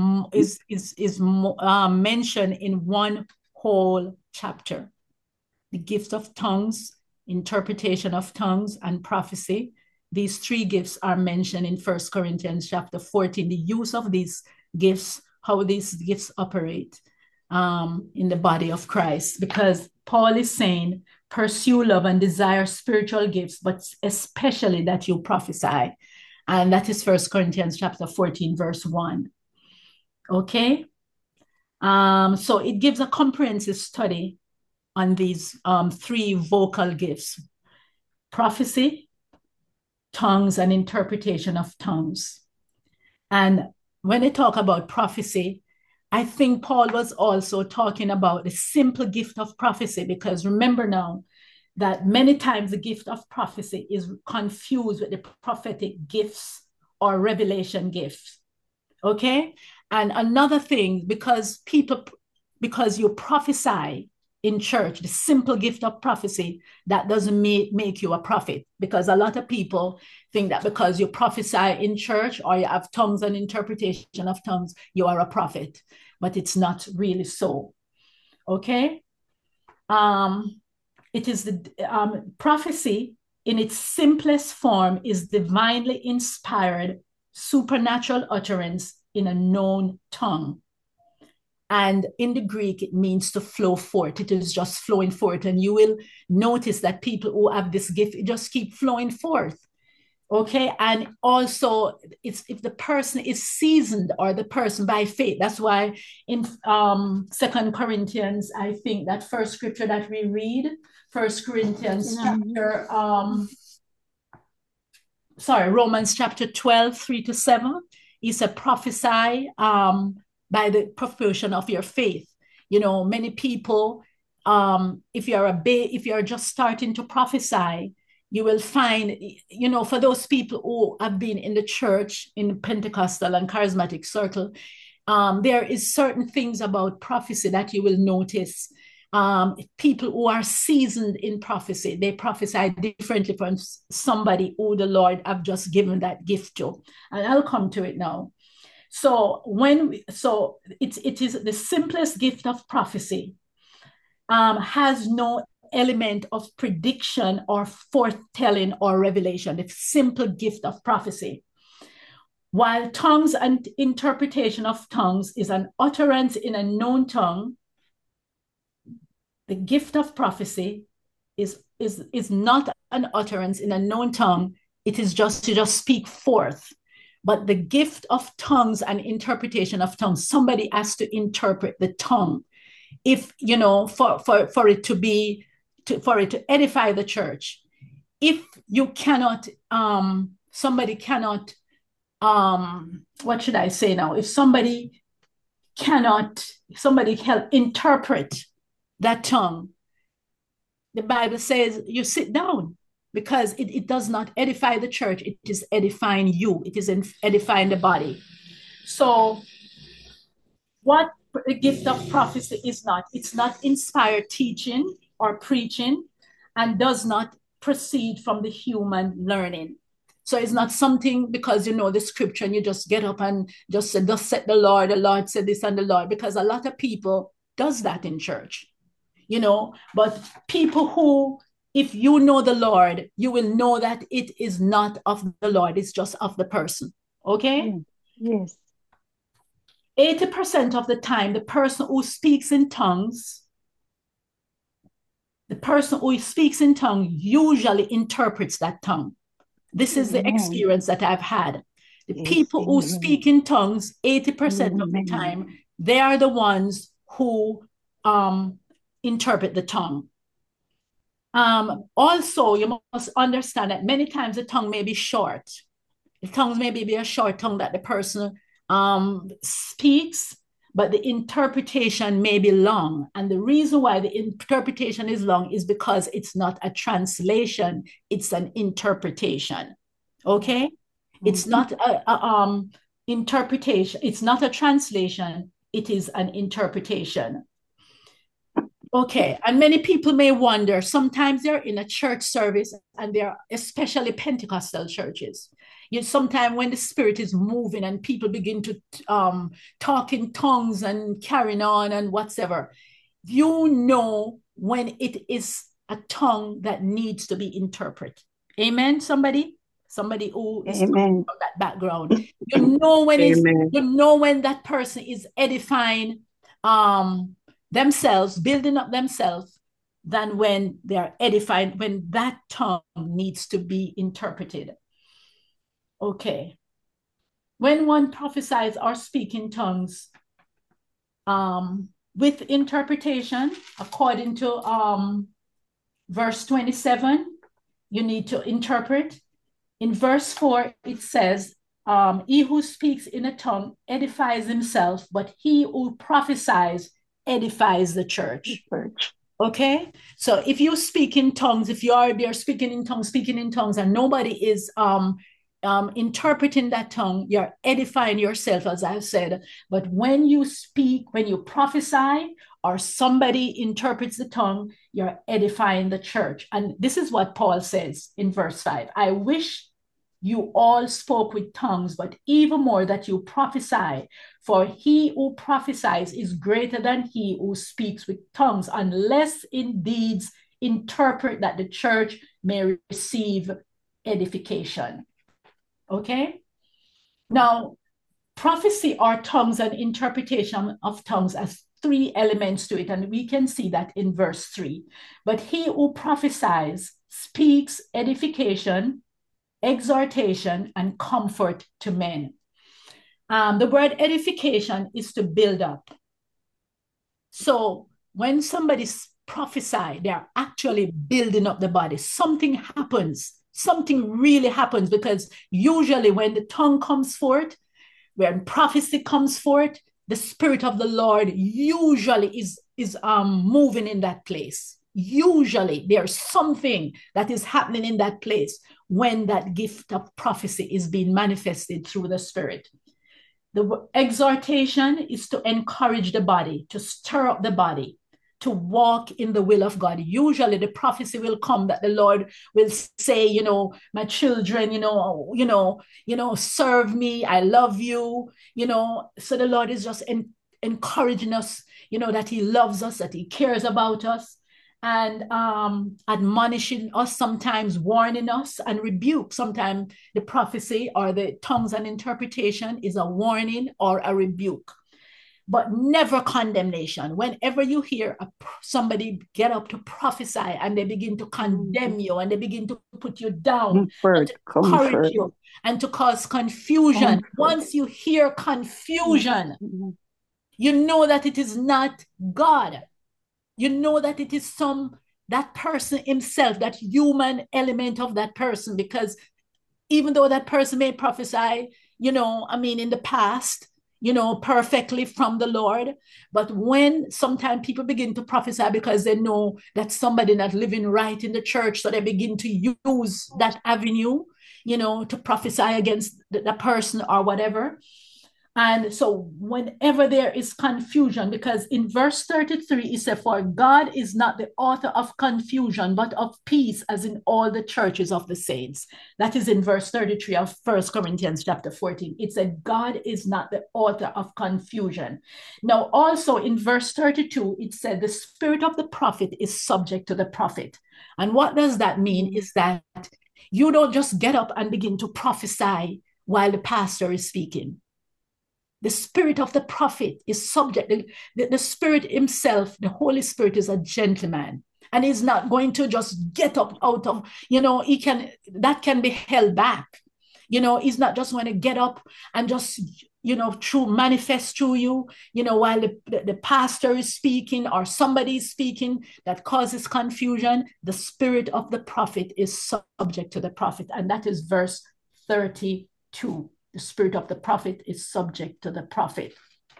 A: mentioned in one whole chapter. The gift of tongues, interpretation of tongues, and prophecy. These 3 gifts are mentioned in 1 Corinthians chapter 14. The use of these gifts, how these gifts operate in the body of Christ, because Paul is saying, pursue love and desire spiritual gifts, but especially that you prophesy. And that is 1 Corinthians chapter 14, verse 1. Okay? So it gives a comprehensive study on these 3 vocal gifts: prophecy, tongues, and interpretation of tongues. And when they talk about prophecy, I think Paul was also talking about the simple gift of prophecy, because remember now that many times the gift of prophecy is confused with the prophetic gifts or revelation gifts. Okay? And another thing, because you prophesy, in church, the simple gift of prophecy, that doesn't make you a prophet. Because a lot of people think that because you prophesy in church or you have tongues and interpretation of tongues, you are a prophet. But it's not really so. Okay? It is the prophecy in its simplest form is divinely inspired supernatural utterance in a known tongue. And in the Greek, it means to flow forth. It is just flowing forth. And you will notice that people who have this gift, it just keep flowing forth. Okay. And also, it's if the person is seasoned or the person by faith. That's why in 2 Corinthians, I think that first scripture that we read, 1 Corinthians chapter, Romans chapter 12, 3-7, he said, prophesy by the proportion of your faith. You know, many people, if you're just starting to prophesy, you will find, you know, for those people who have been in the church, in the Pentecostal and charismatic circle, there is certain things about prophecy that you will notice. People who are seasoned in prophecy, they prophesy differently from somebody who the Lord have just given that gift to. And I'll come to it now. So it is the simplest gift of prophecy, has no element of prediction or foretelling or revelation. The simple gift of prophecy. While tongues and interpretation of tongues is an utterance in a known tongue, the gift of prophecy is not an utterance in a known tongue. It is just to just speak forth. But the gift of tongues and interpretation of tongues, somebody has to interpret the tongue. If, you know, for it to be, for it to edify the church. If you cannot, somebody cannot, what should I say now? If somebody can interpret that tongue, the Bible says you sit down, because it does not edify the church. It is edifying you. It is edifying the body. So what the gift of prophecy is not, it's not inspired teaching or preaching, and does not proceed from the human learning. So it's not something because you know the scripture and you just get up and just say, thus said the Lord said this and the Lord, because a lot of people does that in church, you know. But people who, if you know the Lord, you will know that it is not of the Lord, it's just of the person. Okay?
D: Yes.
A: 80% of the time, the person who speaks in tongues, usually interprets that tongue. This is the experience that I've had. The people who speak in tongues, 80% of the time, they are the ones who interpret the tongue. Also, you must understand that many times the tongue may be short. The tongue may be a short tongue that the person speaks, but the interpretation may be long. And the reason why the interpretation is long is because it's not a translation, it's an interpretation. Okay? It's not a interpretation, it's not a translation, it is an interpretation. Okay, and many people may wonder, sometimes they're in a church service, and they're especially Pentecostal churches. Sometimes when the Spirit is moving and people begin to talk in tongues and carrying on and whatever, you know when it is a tongue that needs to be interpreted. Amen, somebody? Somebody who is from that background. You know when when that person is edifying themselves, building up themselves, than when they're edifying, when that tongue needs to be interpreted. Okay. When one prophesies or speaks in tongues with interpretation, according to verse 27, you need to interpret. In verse 4, it says, he who speaks in a tongue edifies himself, but he who prophesies edifies the church. Okay, so if you speak in tongues, if you are there speaking in tongues, and nobody is interpreting that tongue, you're edifying yourself, as I've said. But when you speak, when you prophesy, or somebody interprets the tongue, you're edifying the church. And this is what Paul says in verse 5. I wish you all spoke with tongues, but even more that you prophesy. For he who prophesies is greater than he who speaks with tongues, unless indeed interpret, that the church may receive edification. Okay? Now, prophecy or tongues and interpretation of tongues has three elements to it, and we can see that in verse 3. But he who prophesies speaks edification, exhortation, and comfort to men. The word edification is to build up. So when somebody prophesies, they are actually building up the body. Something happens. Something really happens, because usually when the tongue comes forth, when prophecy comes forth, the Spirit of the Lord usually is moving in that place. Usually there's something that is happening in that place when that gift of prophecy is being manifested through the Spirit. The exhortation is to encourage the body, to stir up the body, to walk in the will of God. Usually the prophecy will come that the Lord will say, my children, serve me, I love you, so the Lord is just encouraging us, that he loves us, that he cares about us, and admonishing us, sometimes warning us, and rebuke. Sometimes the prophecy or the tongues and interpretation is a warning or a rebuke, but never condemnation. Whenever you hear somebody get up to prophesy and they begin to condemn you and they begin to put you down, and to encourage you and to cause confusion, once you hear confusion, you know that it is not God. You know that it is that person himself, that human element of that person, because even though that person may prophesy, in the past, perfectly from the Lord, but when sometimes people begin to prophesy because they know that somebody not living right in the church, so they begin to use that avenue, to prophesy against the person or whatever. And so whenever there is confusion, because in verse 33, it says, for God is not the author of confusion, but of peace, as in all the churches of the saints. That is in verse 33 of 1 Corinthians chapter 14. It said, God is not the author of confusion. Now, also in verse 32, it said, the spirit of the prophet is subject to the prophet. And what does that mean? Is that you don't just get up and begin to prophesy while the pastor is speaking. The spirit of the prophet is subject. The spirit himself, the Holy Spirit, is a gentleman, and he's not going to just get up out of, that can be held back. He's not just going to get up and just, manifest through you, while the pastor is speaking or somebody is speaking, that causes confusion. The spirit of the prophet is subject to the prophet. And that is verse 32. The spirit of the prophet is subject to the prophet.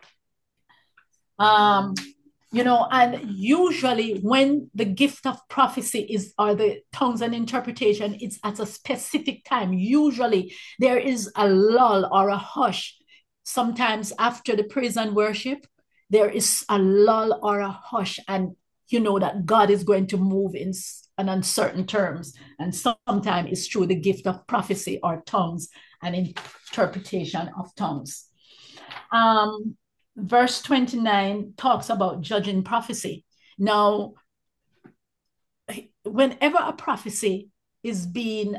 A: And usually when the gift of prophecy or the tongues and interpretation, it's at a specific time. Usually there is a lull or a hush. Sometimes after the praise and worship, there is a lull or a hush, and that God is going to move in an uncertain terms. And sometimes it's through the gift of prophecy or tongues and interpretation of tongues. Verse 29 talks about judging prophecy. Now, whenever a prophecy is being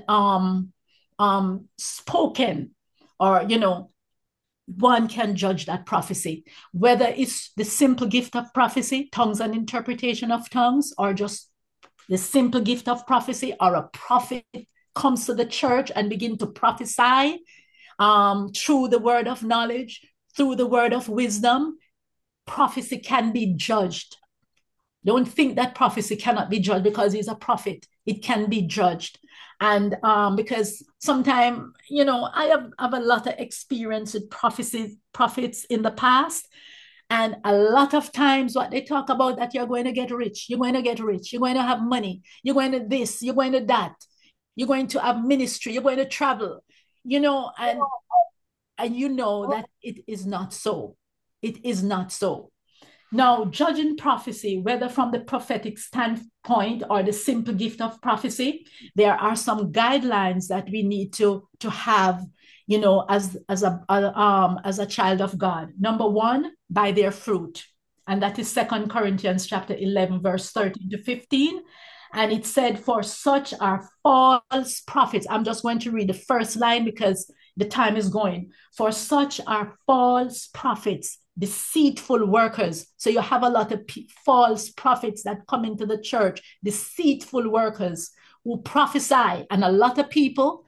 A: spoken, or one can judge that prophecy, whether it's the simple gift of prophecy, tongues and interpretation of tongues, or just the simple gift of prophecy, or a prophet comes to the church and begin to prophesy through the word of knowledge, through the word of wisdom. Prophecy can be judged. Don't think that prophecy cannot be judged because he's a prophet. It can be judged. And because sometimes, I have a lot of experience with prophets in the past. And a lot of times what they talk about, that you're going to get rich, you're going to get rich, you're going to have money, you're going to this, you're going to that, you're going to have ministry, you're going to travel, and that it is not so. It is not so. Now, judging prophecy, whether from the prophetic standpoint or the simple gift of prophecy, there are some guidelines that we need to have, as a child of God. Number one, by their fruit, and that is 2 Corinthians chapter 11, verse 13 to 15. And it said, "For such are false prophets." I'm just going to read the first line because the time is going. "For such are false prophets, deceitful workers." So you have a lot of false prophets that come into the church, deceitful workers who prophesy. And a lot of people,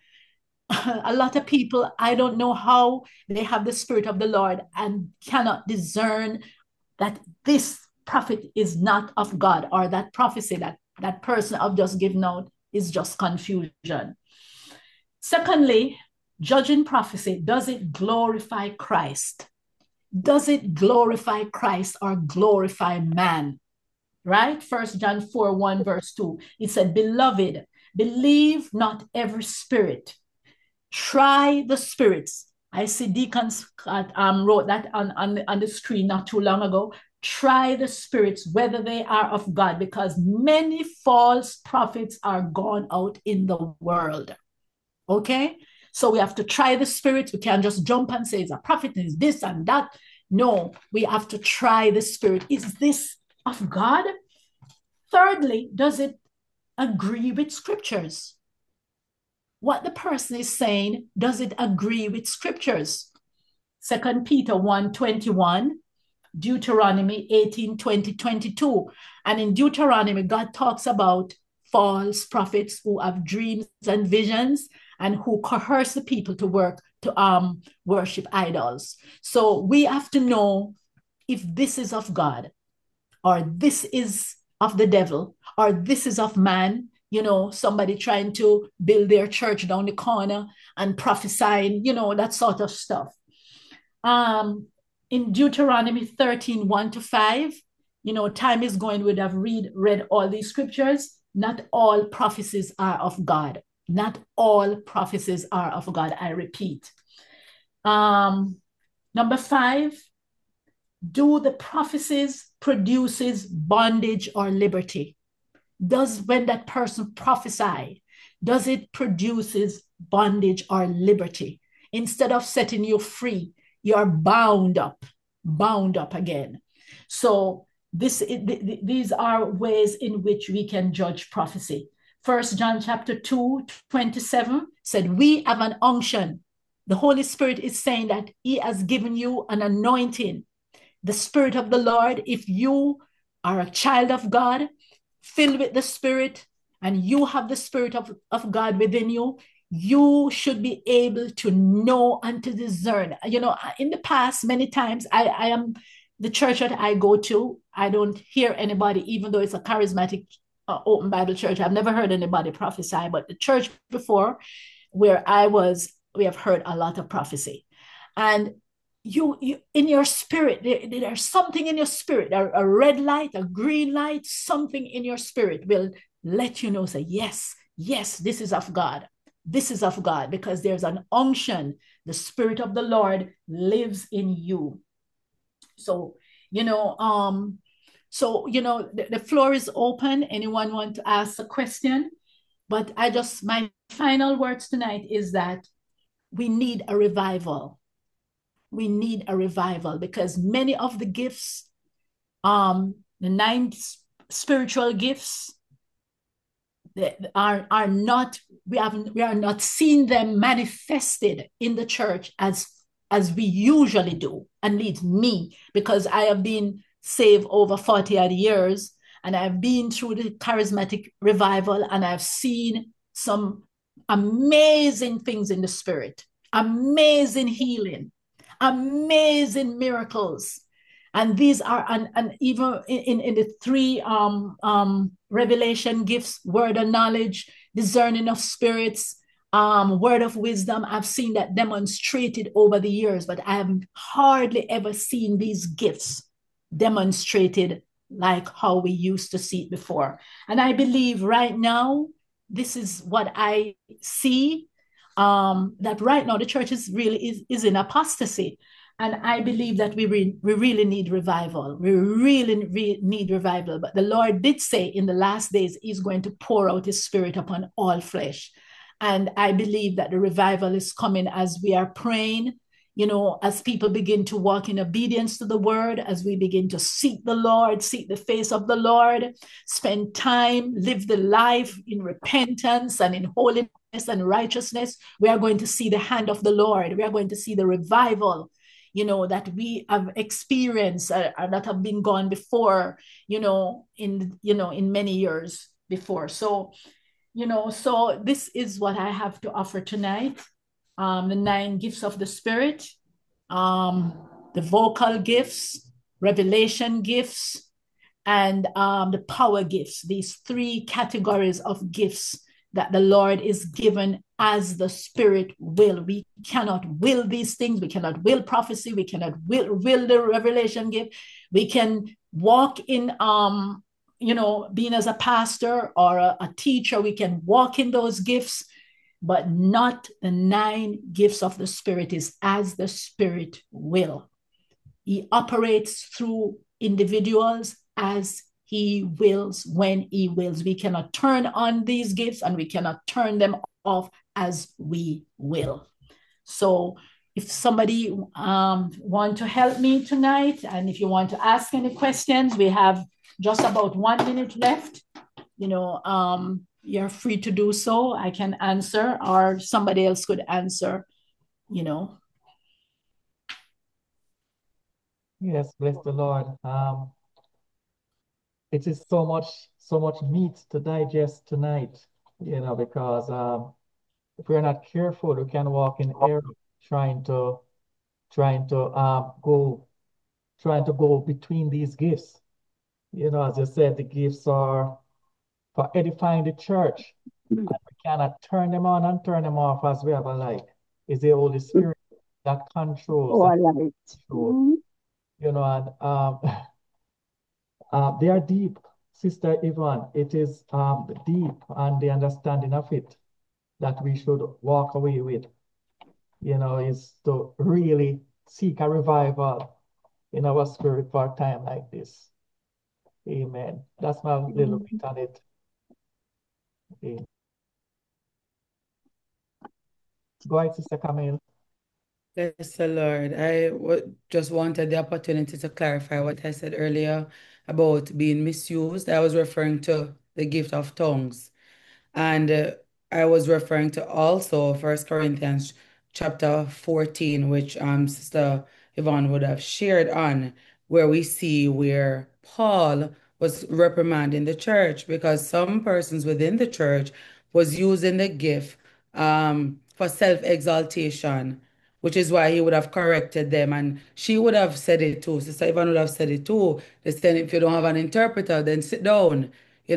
A: I don't know how they have the Spirit of the Lord and cannot discern that this prophet is not of God, or that prophecy that person I've just given out is just confusion. Secondly, judging prophecy, does it glorify Christ? Does it glorify Christ or glorify man? Right? 1 John 4:1, verse 2. It said, "Beloved, believe not every spirit. Try the spirits." I see Deacon Scott wrote that on the screen not too long ago. Try the spirits, whether they are of God, because many false prophets are gone out in the world. Okay? So we have to try the spirits. We can't just jump and say it's a prophet, is this and that. No, we have to try the spirit. Is this of God? Thirdly, does it agree with scriptures? What the person is saying, does it agree with scriptures? 2 Peter 1:21, Deuteronomy 18:20-22. And in Deuteronomy, God talks about false prophets who have dreams and visions and who coerce the people to worship idols. So we have to know if this is of God, or this is of the devil, or this is of man. Somebody trying to build their church down the corner and prophesying, that sort of stuff. In Deuteronomy 13:1-5, time is going, we'd have read all these scriptures. Not all prophecies are of God. Not all prophecies are of God, I repeat. Number 5, do the prophecies produces bondage or liberty? Does, when that person prophesy, does it produces bondage or liberty? Instead of setting you free, you're bound up again. So these are ways in which we can judge prophecy. 1 John chapter 2:27 said, "We have an unction." The Holy Spirit is saying that he has given you an anointing. The Spirit of the Lord, if you are a child of God, filled with the Spirit, and you have the Spirit of God within you, you should be able to know and to discern. In the past, many times, I am the church that I go to, I don't hear anybody, even though it's a charismatic open Bible church, I've never heard anybody prophesy, but the church before where I was, we have heard a lot of prophecy. And you in your spirit, there's something in your spirit, a red light, a green light, something in your spirit will let you know, say, yes, this is of God. This is of God, because there's an unction. The Spirit of the Lord lives in you. So, the floor is open. Anyone want to ask a question? But my final words tonight is that we need a revival. We need a revival, because many of the gifts, the 9 spiritual gifts, are not, we are not seeing them manifested in the church as we usually do. And leads me, because I have been saved over 40 odd years, and I've been through the charismatic revival, and I've seen some amazing things in the spirit, amazing healing, amazing miracles. And these are, and even in the 3 revelation gifts, word of knowledge, discerning of spirits, word of wisdom, I've seen that demonstrated over the years, but I have hardly ever seen these gifts demonstrated like how we used to see it before. And I believe right now, this is what I see, that right now the church is in apostasy. And I believe that we really need revival. We really need revival. But the Lord did say in the last days, He's going to pour out His Spirit upon all flesh. And I believe that the revival is coming as we are praying, as people begin to walk in obedience to the word, as we begin to seek the Lord, seek the face of the Lord, spend time, live the life in repentance and in holiness and righteousness, we are going to see the hand of the Lord. We are going to see the revival, that we have experienced that have been gone before, in many years before. So, so this is what I have to offer tonight. The 9 gifts of the Spirit, the vocal gifts, revelation gifts, and the power gifts. These 3 categories of gifts that the Lord is given as the Spirit will. We cannot will these things. We cannot will prophecy. We cannot will the revelation gift. We can walk in being as a pastor or a teacher. We can walk in those gifts, but not the 9 gifts of the Spirit is as the Spirit will. He operates through individuals as He wills, when He wills. We cannot turn on these gifts and we cannot turn them off as we will. So if somebody want to help me tonight, and if you want to ask any questions, we have just about 1 minute left. You're free to do so. I can answer, or somebody else could answer,
B: Yes, bless the Lord. It is so much meat to digest tonight, because if we're not careful, we can walk in error trying to go between these gifts. As you said, the gifts are for edifying the church. And we cannot turn them on and turn them off as we have a like. It's the Holy Spirit that controls and control. And they are deep, Sister Yvonne. It is deep, and the understanding of it that we should walk away with, is to really seek a revival in our spirit for a time like this. Amen. That's my little bit on it. Amen. Go ahead, Sister Camille.
E: Bless the Lord. I just wanted the opportunity to clarify what I said earlier about being misused. I was referring to the gift of tongues. And I was referring to also 1 Corinthians chapter 14, which Sister Yvonne would have shared on, where we see where Paul was reprimanding the church because some persons within the church was using the gift for self-exaltation, which is why he would have corrected them. And she would have said it too. Sister Yvonne would have said it too. They said, if you don't have an interpreter, then sit down.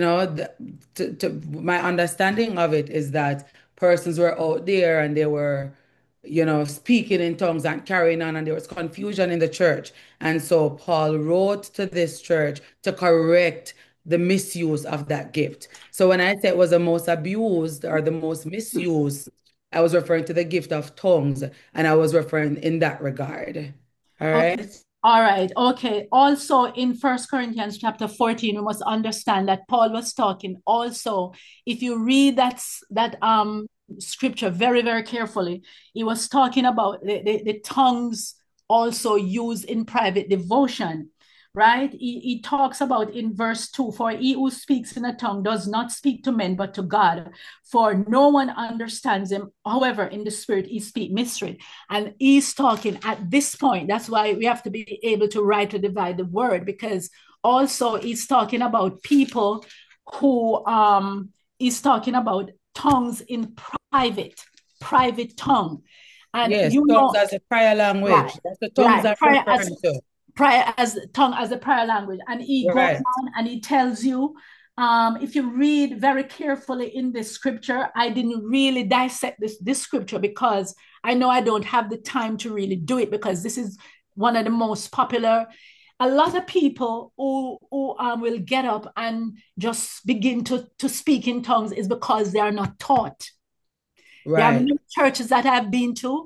E: My understanding of it is that persons were out there and they were, speaking in tongues and carrying on, and there was confusion in the church. And so Paul wrote to this church to correct the misuse of that gift. So when I said it was the most abused or the most misused, I was referring to the gift of tongues, and I was referring in that regard. All right.
A: Okay. All right. Okay. Also in 1 Corinthians chapter 14, we must understand that Paul was talking also. If you read that scripture very, very carefully, he was talking about the tongues also used in private devotion, right? He talks about in verse 2, for he who speaks in a tongue does not speak to men, but to God, for no one understands him. However, in the spirit, he speaks mystery. And he's talking at this point. That's why we have to be able to rightly divide the word, because also he's talking about people who he's talking about tongues in private tongue. And
E: yes, tongues as a prayer language.
A: Right,
E: That's the tongues
A: right.
E: I'm referring to.
A: Prayer as tongue as a prayer language. And he goes on and he tells you, if you read very carefully in this scripture, I didn't really dissect this scripture because I know I don't have the time to really do it, because this is one of the most popular. A lot of people who will get up and just begin to speak in tongues is because they are not taught. There are
E: Right.
A: many churches that I've been to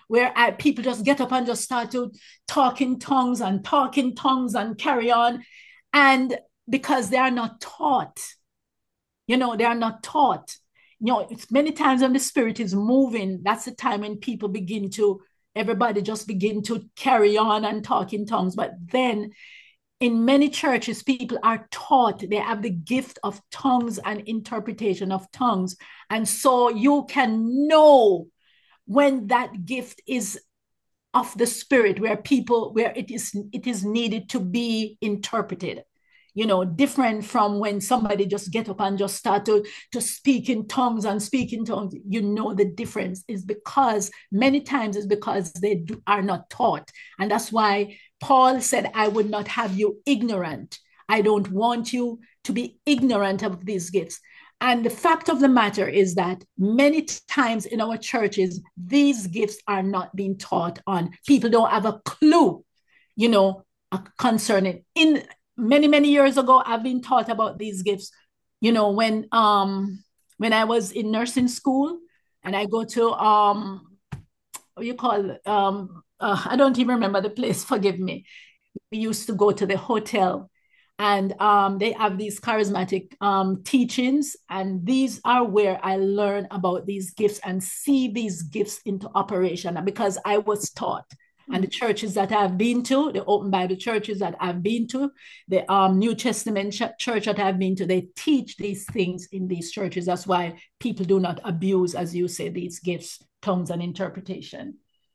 A: where people just get up and just start to talk in tongues and carry on. And because they are not taught, they are not taught. It's many times when the Spirit is moving, that's the time when people everybody just begin to carry on and talk in tongues. But then in many churches, people are taught, they have the gift of tongues and interpretation of tongues. And so you can know when that gift is of the Spirit, where it is needed to be interpreted. Different from when somebody just get up and just start to speak in tongues and speak in tongues. The difference is many times is because they are not taught. And that's why Paul said, I would not have you ignorant. I don't want you to be ignorant of these gifts. And the fact of the matter is that many times in our churches, these gifts are not being taught on. People don't have a clue, concerning. In many years ago, I've been taught about these gifts. When I was in nursing school, and I go to what you call I don't even remember the place. Forgive me. We used to go to the hotel, and they have these charismatic teachings, and these are where I learn about these gifts and see these gifts into operation, because I was taught. And the churches that I've been to, the Open Bible churches that I've been to, the New Testament church that I've been to, they teach these things in these churches. That's why people do not abuse, as you say, these gifts, tongues, and interpretation.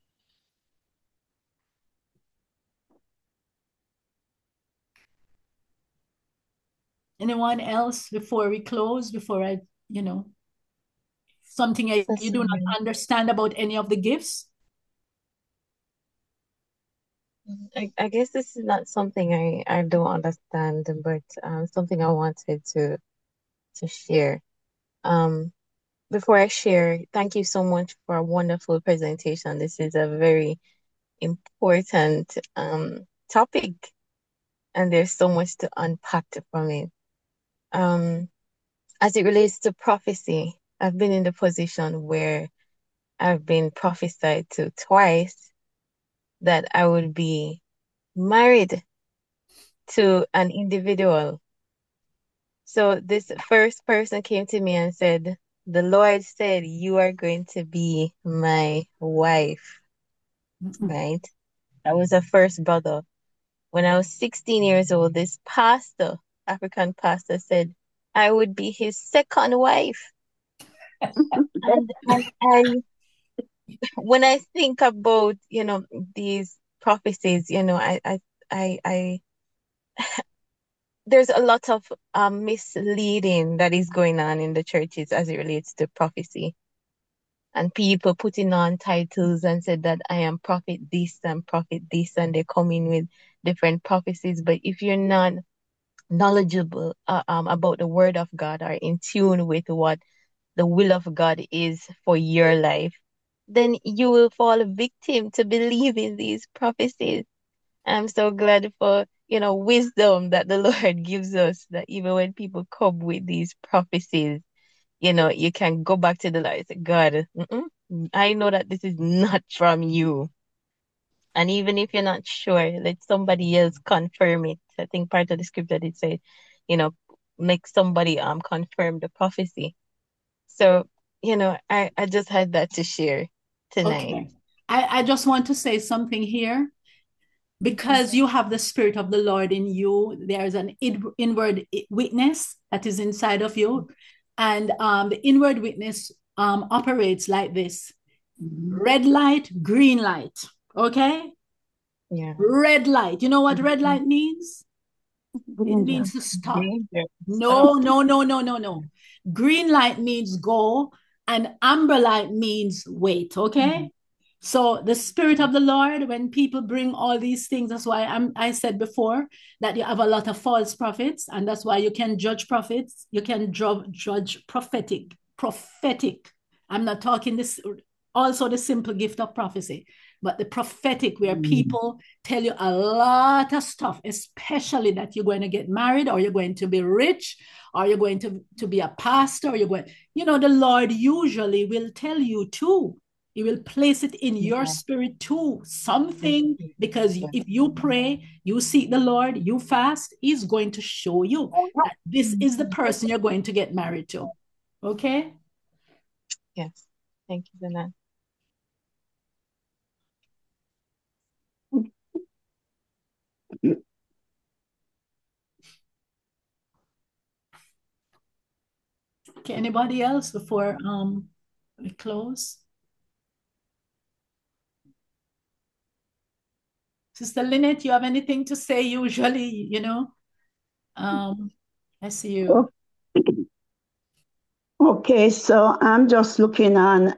A: Anyone else before we close, something you do not understand about any of the gifts?
D: I guess this is not something I don't understand, but something I wanted to share. Before I share, thank you so much for a wonderful presentation. This is a very important topic, and there's so much to unpack from it. As it relates to prophecy, I've been in the position where I've been prophesied to twice that I would be married to an individual. So this first person came to me and said, the Lord said, you are going to be my wife, right? I was a first brother. When I was 16 years old, this pastor, African pastor, said I would be his second wife. And when I think about, these prophecies, I there's a lot of misleading that is going on in the churches as it relates to prophecy. And people putting on titles and said that I am prophet this and prophet this, and they come in with different prophecies. But if you're not knowledgeable about the word of God, or in tune with what the will of God is for your life, then you will fall victim to believing these prophecies. I'm so glad for, wisdom that the Lord gives us, that even when people come with these prophecies, you can go back to the Lord and say, God, I know that this is not from you. And even if you're not sure, let somebody else confirm it. I think part of the scripture did say, make somebody confirm the prophecy. So, I just had that to share tonight.
A: Okay. I just want to say something here. Because you have the Spirit of the Lord in you, there's an inward witness that is inside of you. And the inward witness operates like this: red light, green light. Okay?
D: Yeah.
A: Red light. You know what red light means? It means to stop. No. Green light means go, and amber light means wait. Okay? So the Spirit of the Lord, when people bring all these things, that's why I said before that you have a lot of false prophets, and that's why you can judge prophets. You can judge prophetic. I'm not talking this, also the simple gift of prophecy, but the prophetic, where people tell you a lot of stuff, especially that you're going to get married, or you're going to be rich, or you're going to be a pastor, or the Lord usually will tell you too. He will place it in your spirit too. Something, because if you pray, you seek the Lord, you fast, He's going to show you that this is the person you're going to get married to. Okay?
D: Yes. Thank you, Dana.
A: Okay, anybody else before we close? Sister Lynette, you have anything to say? Usually, I see you.
G: Okay, so I'm just looking on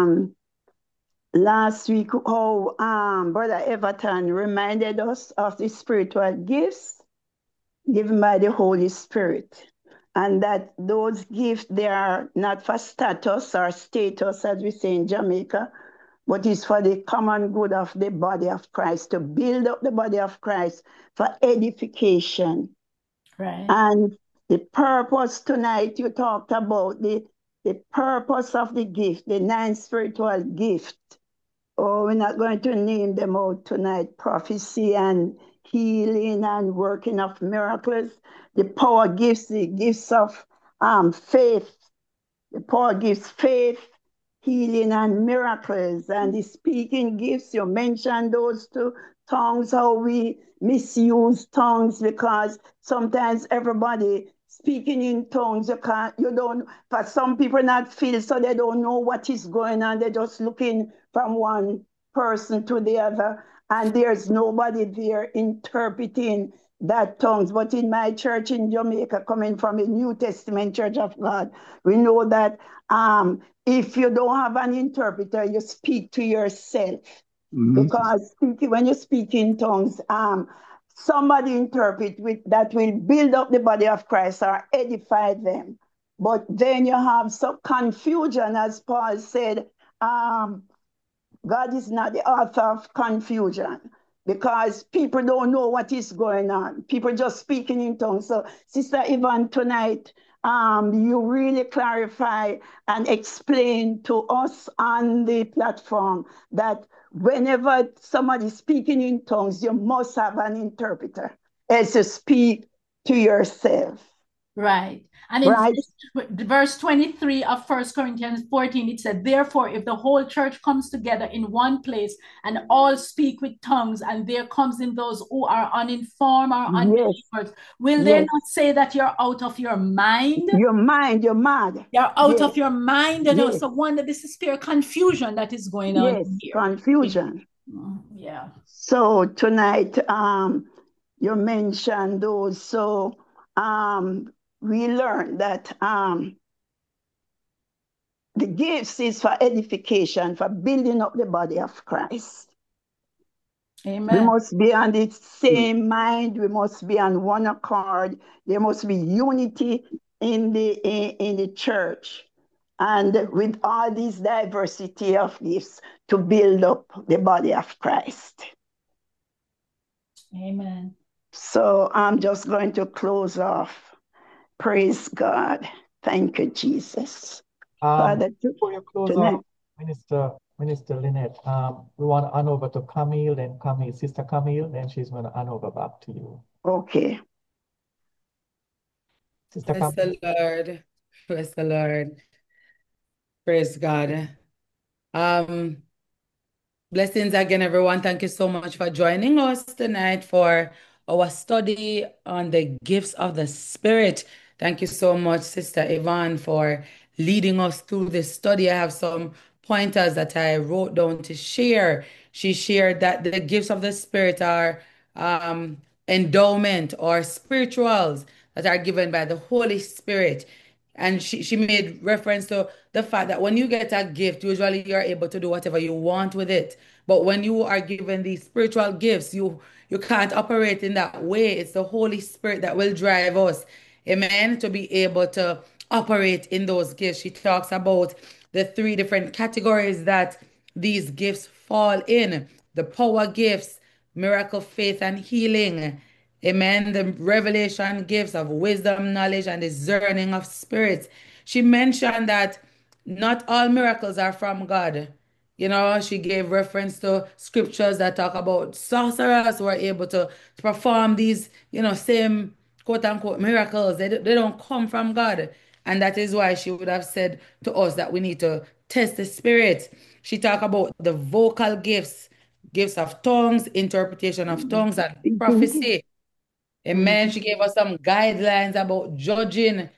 G: last week how Brother Everton reminded us of the spiritual gifts given by the Holy Spirit. And that those gifts, they are not for status or status, as we say in Jamaica, but it's for the common good of the body of Christ, to build up the body of Christ for edification.
A: Right.
G: And the purpose tonight, you talked about the purpose of the gift, the 9 spiritual gifts. Oh, we're not going to name them out tonight. Prophecy and healing and working of miracles. The power gifts, the gifts of faith. The power gives faith, healing, and miracles. And the speaking gifts, you mentioned those two. Tongues, how we misuse tongues, because sometimes everybody speaking in tongues, you don't, for some people not feel, so they don't know what is going on. They're just looking from one person to the other, and there's nobody there interpreting that tongues. But in my church in Jamaica, coming from a New Testament Church of God, we know that if you don't have an interpreter, you speak to yourself. Because when you speak in tongues, somebody interpret that will build up the body of Christ or edify them. But then you have some confusion, as Paul said. God is not the author of confusion, because people don't know what is going on. People just speaking in tongues. So, Sister Yvonne, tonight, you really clarify and explain to us on the platform that whenever somebody is speaking in tongues, you must have an interpreter, else you speak to yourself.
A: Right. And in
G: Right?
A: verse 23 of 1 Corinthians 14, it said, therefore, if the whole church comes together in one place and all speak with tongues, and there comes in those who are uninformed or
G: Yes.
A: unbelievers, will they
G: Yes.
A: not say that you're out of your mind?
G: Your mind, you're mad.
A: You're out
G: Yes.
A: of your mind.
G: Yes.
A: So one, that this is pure confusion that is going on
G: Yes,
A: here.
G: confusion.
A: Yeah.
G: So tonight, you mentioned those. So we learned that the gifts is for edification, for building up the body of Christ.
A: Amen.
G: We must be on the same mind. We must be on one accord. There must be unity in the church, and with all these diversity of gifts to build up the body of Christ.
A: Amen.
G: So I'm just going to close off. Praise God. Thank you, Jesus. Father,
B: Before you close
G: tonight.
B: off, Minister Lynette, we want to hand over to Camille, then Sister Camille, then she's going to hand over back to you.
G: Okay.
B: Sister
E: Praise
B: Camille.
E: the Lord. Praise the Lord. Praise God. Blessings again, everyone. Thank you so much for joining us tonight for our study on the gifts of the Spirit. Thank you so much, Sister Yvonne, for leading us through this study. I have some pointers that I wrote down to share. She shared that the gifts of the Spirit are endowment or spirituals that are given by the Holy Spirit. And she made reference to the fact that when you get a gift, usually you're able to do whatever you want with it. But when you are given these spiritual gifts, you can't operate in that way. It's the Holy Spirit that will drive us, amen, to be able to operate in those gifts. She talks about the 3 different categories that these gifts fall in: the power gifts, miracle, faith, and healing. Amen. The revelation gifts of wisdom, knowledge, and discerning of spirits. She mentioned that not all miracles are from God. She gave reference to scriptures that talk about sorcerers who are able to perform these, same quote unquote miracles. They don't come from God. And that is why she would have said to us that we need to test the spirit. She talked about the vocal gifts, gifts of tongues, interpretation of tongues, and prophecy. Amen. She gave us some guidelines about judging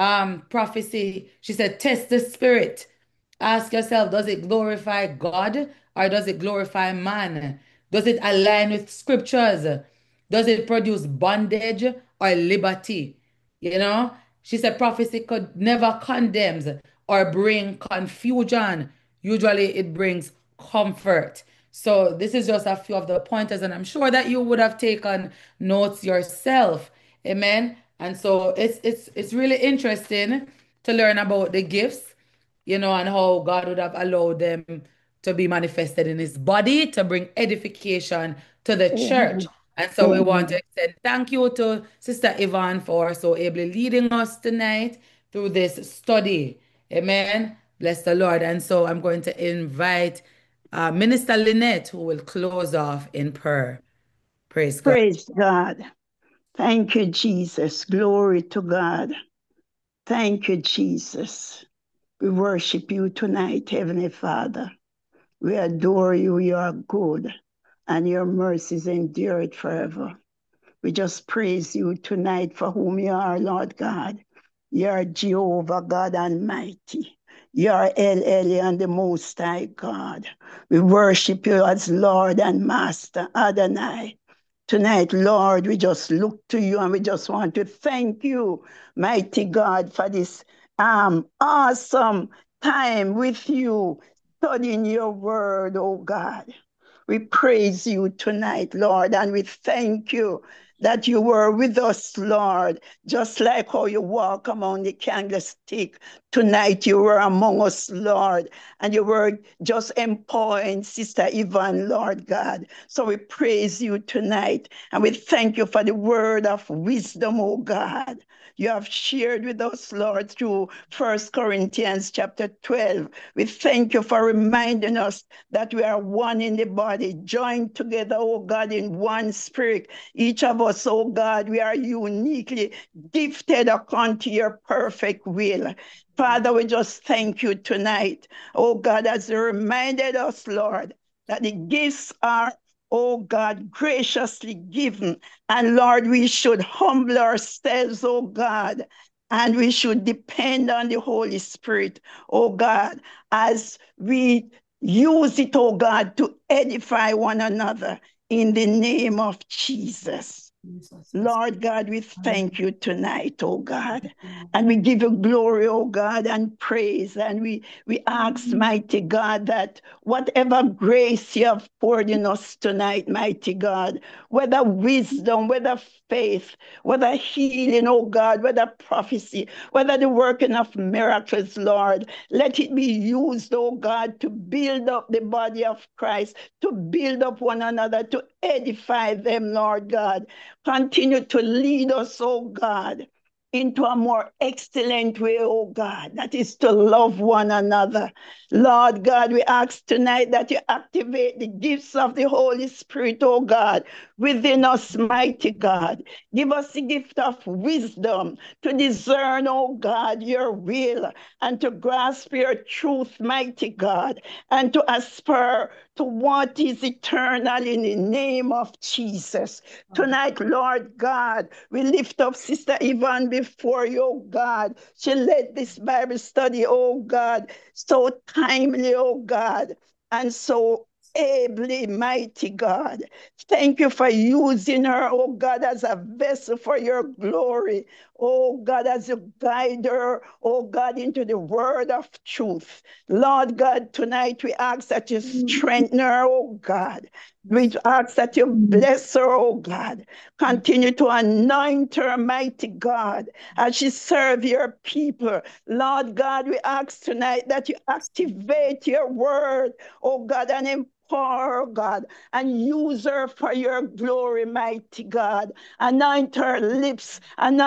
E: prophecy. She said, test the spirit. Ask yourself, does it glorify God or does it glorify man? Does it align with scriptures? Does it produce bondage or liberty? You know, she said prophecy could never condemns or bring confusion. Usually it brings comfort. So this is just a few of the pointers, and I'm sure that you would have taken notes yourself. Amen. And so it's really interesting to learn about the gifts, and how God would have allowed them to be manifested in his body to bring edification to the church. And so we want to extend thank you to Sister Yvonne for so ably leading us tonight through this study. Amen. Bless the Lord. And so I'm going to invite Minister Lynette, who will close off in prayer. Praise God.
G: Praise God. Thank you, Jesus. Glory to God. Thank you, Jesus. We worship you tonight, Heavenly Father. We adore you. You are good, and your mercies endure it forever. We just praise you tonight for whom you are, Lord God. You are Jehovah God Almighty. You are El Elyon, the Most High God. We worship you as Lord and Master Adonai. Tonight, Lord, we just look to you and we just want to thank you, mighty God, for this awesome time with you, studying your word, oh God. We praise you tonight, Lord, and we thank you that you were with us, Lord, just like how you walk among the candlestick. Tonight you were among us, Lord, and you were just empowering Sister Yvonne, Lord God. So we praise you tonight, and we thank you for the word of wisdom, oh God. You have shared with us, Lord, through 1 Corinthians chapter 12. We thank you for reminding us that we are one in the body, joined together, oh God, in one spirit. Each of us, oh God, we are uniquely gifted according to your perfect will. Father, we just thank you tonight, oh God, as you reminded us, Lord, that the gifts are, oh God, graciously given. And Lord, we should humble ourselves, oh God, and we should depend on the Holy Spirit, oh God, as we use it, oh God, to edify one another in the name of Jesus. Lord God, we thank you tonight, oh God, and we give you glory, oh God, and praise. And we ask, mighty God, that whatever grace you have poured in us tonight, mighty God, whether wisdom, whether faith, whether healing, oh God, whether prophecy, whether the working of miracles, Lord, let it be used, oh God, to build up the body of Christ, to build up one another, to edify them, Lord God. Continue to lead us, oh God, into a more excellent way, oh God, that is to love one another. Lord God, we ask tonight that you activate the gifts of the Holy Spirit, oh God, within us, mighty God. Give us the gift of wisdom to discern, oh God, your will and to grasp your truth, mighty God, and to aspire to what is eternal in the name of Jesus. Tonight, Lord God, we lift up Sister Yvonne before you, oh God. She led this Bible study, oh God, so timely, oh God, and so ably, mighty God. Thank you for using her, oh God, as a vessel for your glory. Oh God, as you guide her, oh God, into the word of truth. Lord God, tonight we ask that you strengthen her, oh God. We ask that you bless her, oh God. Continue to anoint her, mighty God, as she serves your people. Lord God, we ask tonight that you activate your word, oh God, and empower her, God, and use her for your glory, mighty God. Anoint her lips, anoint her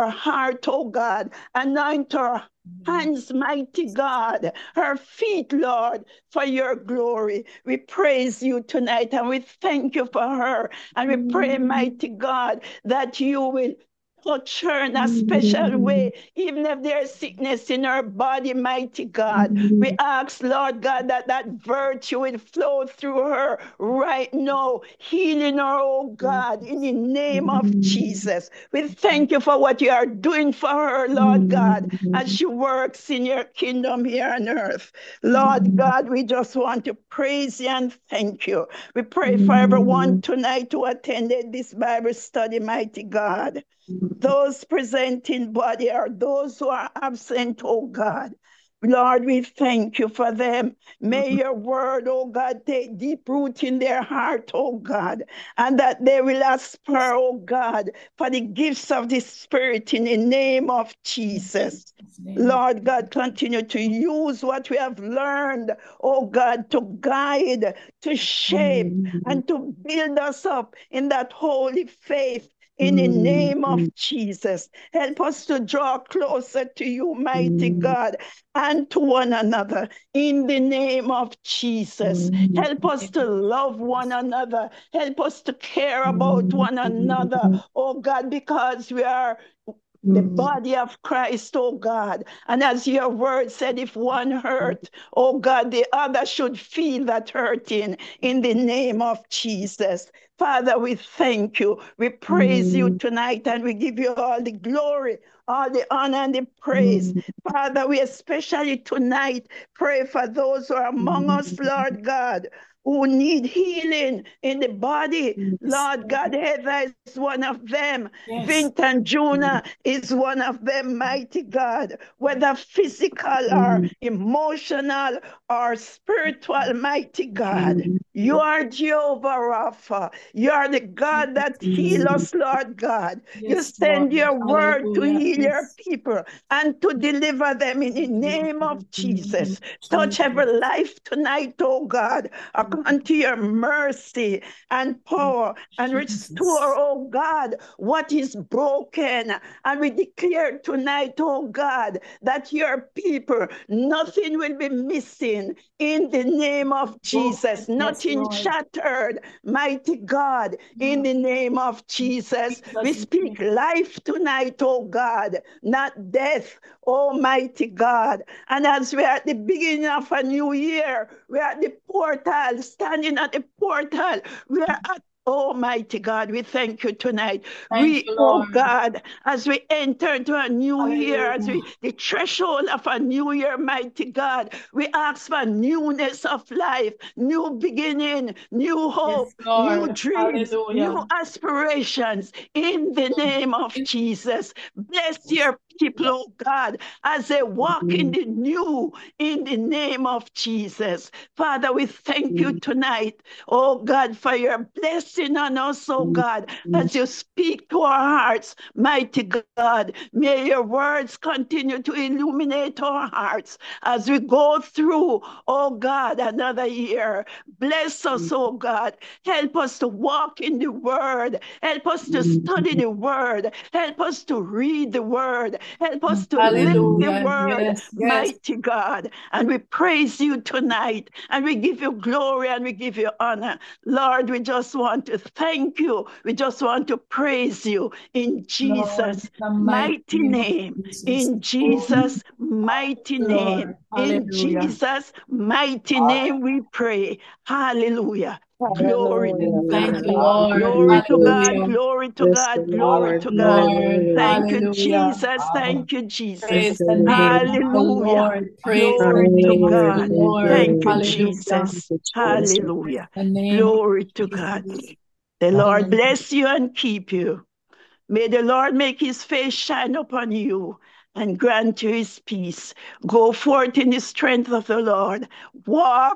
G: her heart, oh God. Anoint her hands, mighty God, her feet, Lord, for your glory. We praise you tonight and we thank you for her. And we pray, mighty God, that you will touch her in a special way, even if there's sickness in her body, mighty God. We ask, Lord God, that that virtue will flow through her right now, healing her, oh God, in the name of Jesus. We thank you for what you are doing for her, Lord God, as she works in your kingdom here on earth. Lord God, we just want to praise you and thank you. We pray for everyone tonight who attended this Bible study, mighty God. Those present in body or those who are absent, oh God. Lord, we thank you for them. May your word, oh God, take deep root in their heart, oh God, and that they will aspire, oh God, for the gifts of the Spirit in the name of Jesus. Lord God, continue to use what we have learned, oh God, to guide, to shape, and to build us up in that holy faith in the name of Jesus. Help us to draw closer to you, mighty God, and to one another in the name of Jesus. Help us to love one another. Help us to care about one another, oh God, because we are the body of Christ, oh God. And as your word said, if one hurt, oh God, the other should feel that hurting in the name of Jesus. Father, we thank you. We praise you tonight and we give you all the glory, all the honor and the praise. Father, we especially tonight pray for those who are among us, Lord God, who need healing in the body. Lord God, Heather is one of them.
A: Yes.
G: Vinton Juna is one of them, mighty God. Whether physical or emotional or spiritual, mighty God. You are Jehovah Rapha. You are the God that heals us, Lord God. You
A: Yes,
G: send
A: Lord.
G: your word to
A: Hallelujah.
G: heal your
A: Yes.
G: people and to deliver them in the name of Jesus. Touch every life tonight, oh God, according to your mercy and power, and restore, oh God, what is broken. And we declare tonight, oh God, that your people, nothing will be missing in the name of Jesus,
A: Yes,
G: nothing
A: Lord.
G: shattered, mighty God, in the name of Jesus. We
A: Jesus'
G: speak
A: name.
G: life tonight, oh God, not death, almighty God. And as we are at the beginning of a new year, we are at the portal, standing at the portal, we are at Almighty God, we thank you tonight.
A: Thank you,
G: Oh
A: Lord.
G: God, as we enter into a new year, as
A: Hallelujah.
G: the threshold of a new year, mighty God, we ask for newness of life, new beginning, new
A: Yes,
G: hope, new
A: Lord.
G: dreams, new
A: Hallelujah.
G: aspirations in the name of Jesus. Bless your people, oh God, as they walk in the new in the name of Jesus. Father, we thank you tonight, oh God, for your blessing on us, oh God, as you speak to our hearts, mighty God. May your words continue to illuminate our hearts as we go through, oh God, another year. Bless us, oh God. Help us to walk in the word. Help us to study the word. Help us to read the word. Help us to live the
A: Hallelujah.
G: word,
A: Yes, yes.
G: mighty God. And we praise you tonight. And we give you glory and we give you honor. Lord, we just want to thank you. We just want to praise you in
A: Lord,
G: Jesus'
A: in the mighty
G: mighty
A: name of
G: name.
A: Jesus.
G: In Jesus' mighty name.
A: Lord.
G: In
A: Hallelujah.
G: Jesus' mighty name we pray. Hallelujah. Glory to
D: Hallelujah.
A: Thank
G: God.
A: you, Lord.
G: Glory to God.
A: Hallelujah.
G: Glory to
D: Bless the
G: God. Glory
D: Lord.
G: to God.
A: Lord.
D: Hallelujah.
G: Thank you,
A: Hallelujah.
G: Jesus. Thank you, Jesus.
A: Praise
D: Bless the
A: the name
D: Lord.
A: of the
G: Hallelujah.
A: Lord. Praise the
G: Glory to
A: name of the
D: Hallelujah.
G: God.
D: Thank you,
A: Lord.
G: Thank you,
D: Lord.
A: Hallelujah.
D: Thank
G: Jesus.
D: you, Jesus.
A: Praise
G: Hallelujah.
A: the name of
G: Glory to God.
A: Jesus.
G: The Lord
A: Hallelujah.
G: bless you and keep you. May the Lord make his face shine upon you and grant you his peace. Go forth in the strength of the Lord. Walk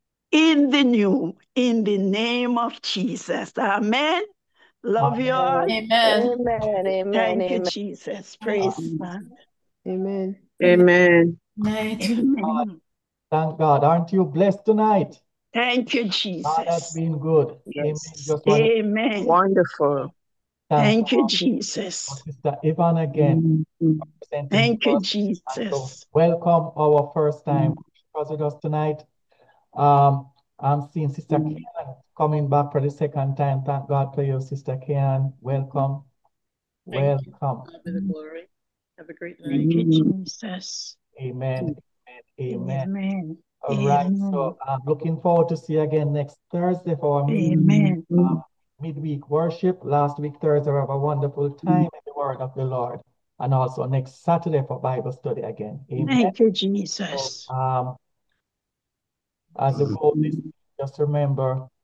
G: in the new, in the name of Jesus. Amen. Love you all.
A: Amen.
D: Amen. Amen.
G: Thank you,
D: Amen.
G: Jesus. Praise God.
D: Amen. Amen.
A: Night.
G: Amen.
B: Thank God. Aren't you blessed tonight?
G: Thank you,
B: God has
G: Jesus.
B: been good. Amen.
D: Yes.
B: Just want to
G: Amen.
D: Wonderful.
B: Thank
G: Thank you,
B: God for
G: Jesus.
B: Sister Yvonne again presenting
G: Thank
B: to
G: you,
B: us. And so
G: Jesus.
B: welcome our first time with us tonight. I'm seeing Sister Kian coming back for the second time. Thank God for you, Sister Kian. Welcome.
H: Thank you.
B: Welcome.
H: God be the glory. Have a great night.
G: Thank you, Jesus.
B: Amen. Amen. Amen.
G: Amen.
B: All right.
G: Amen.
B: So I'm looking forward to see you again next Thursday for our
G: Amen.
B: midweek worship. Last week, Thursday, we have a wonderful time in the Word of the Lord. And also next Saturday for Bible study again. Amen.
G: Thank you,
B: So,
G: Jesus.
B: as a goal, just remember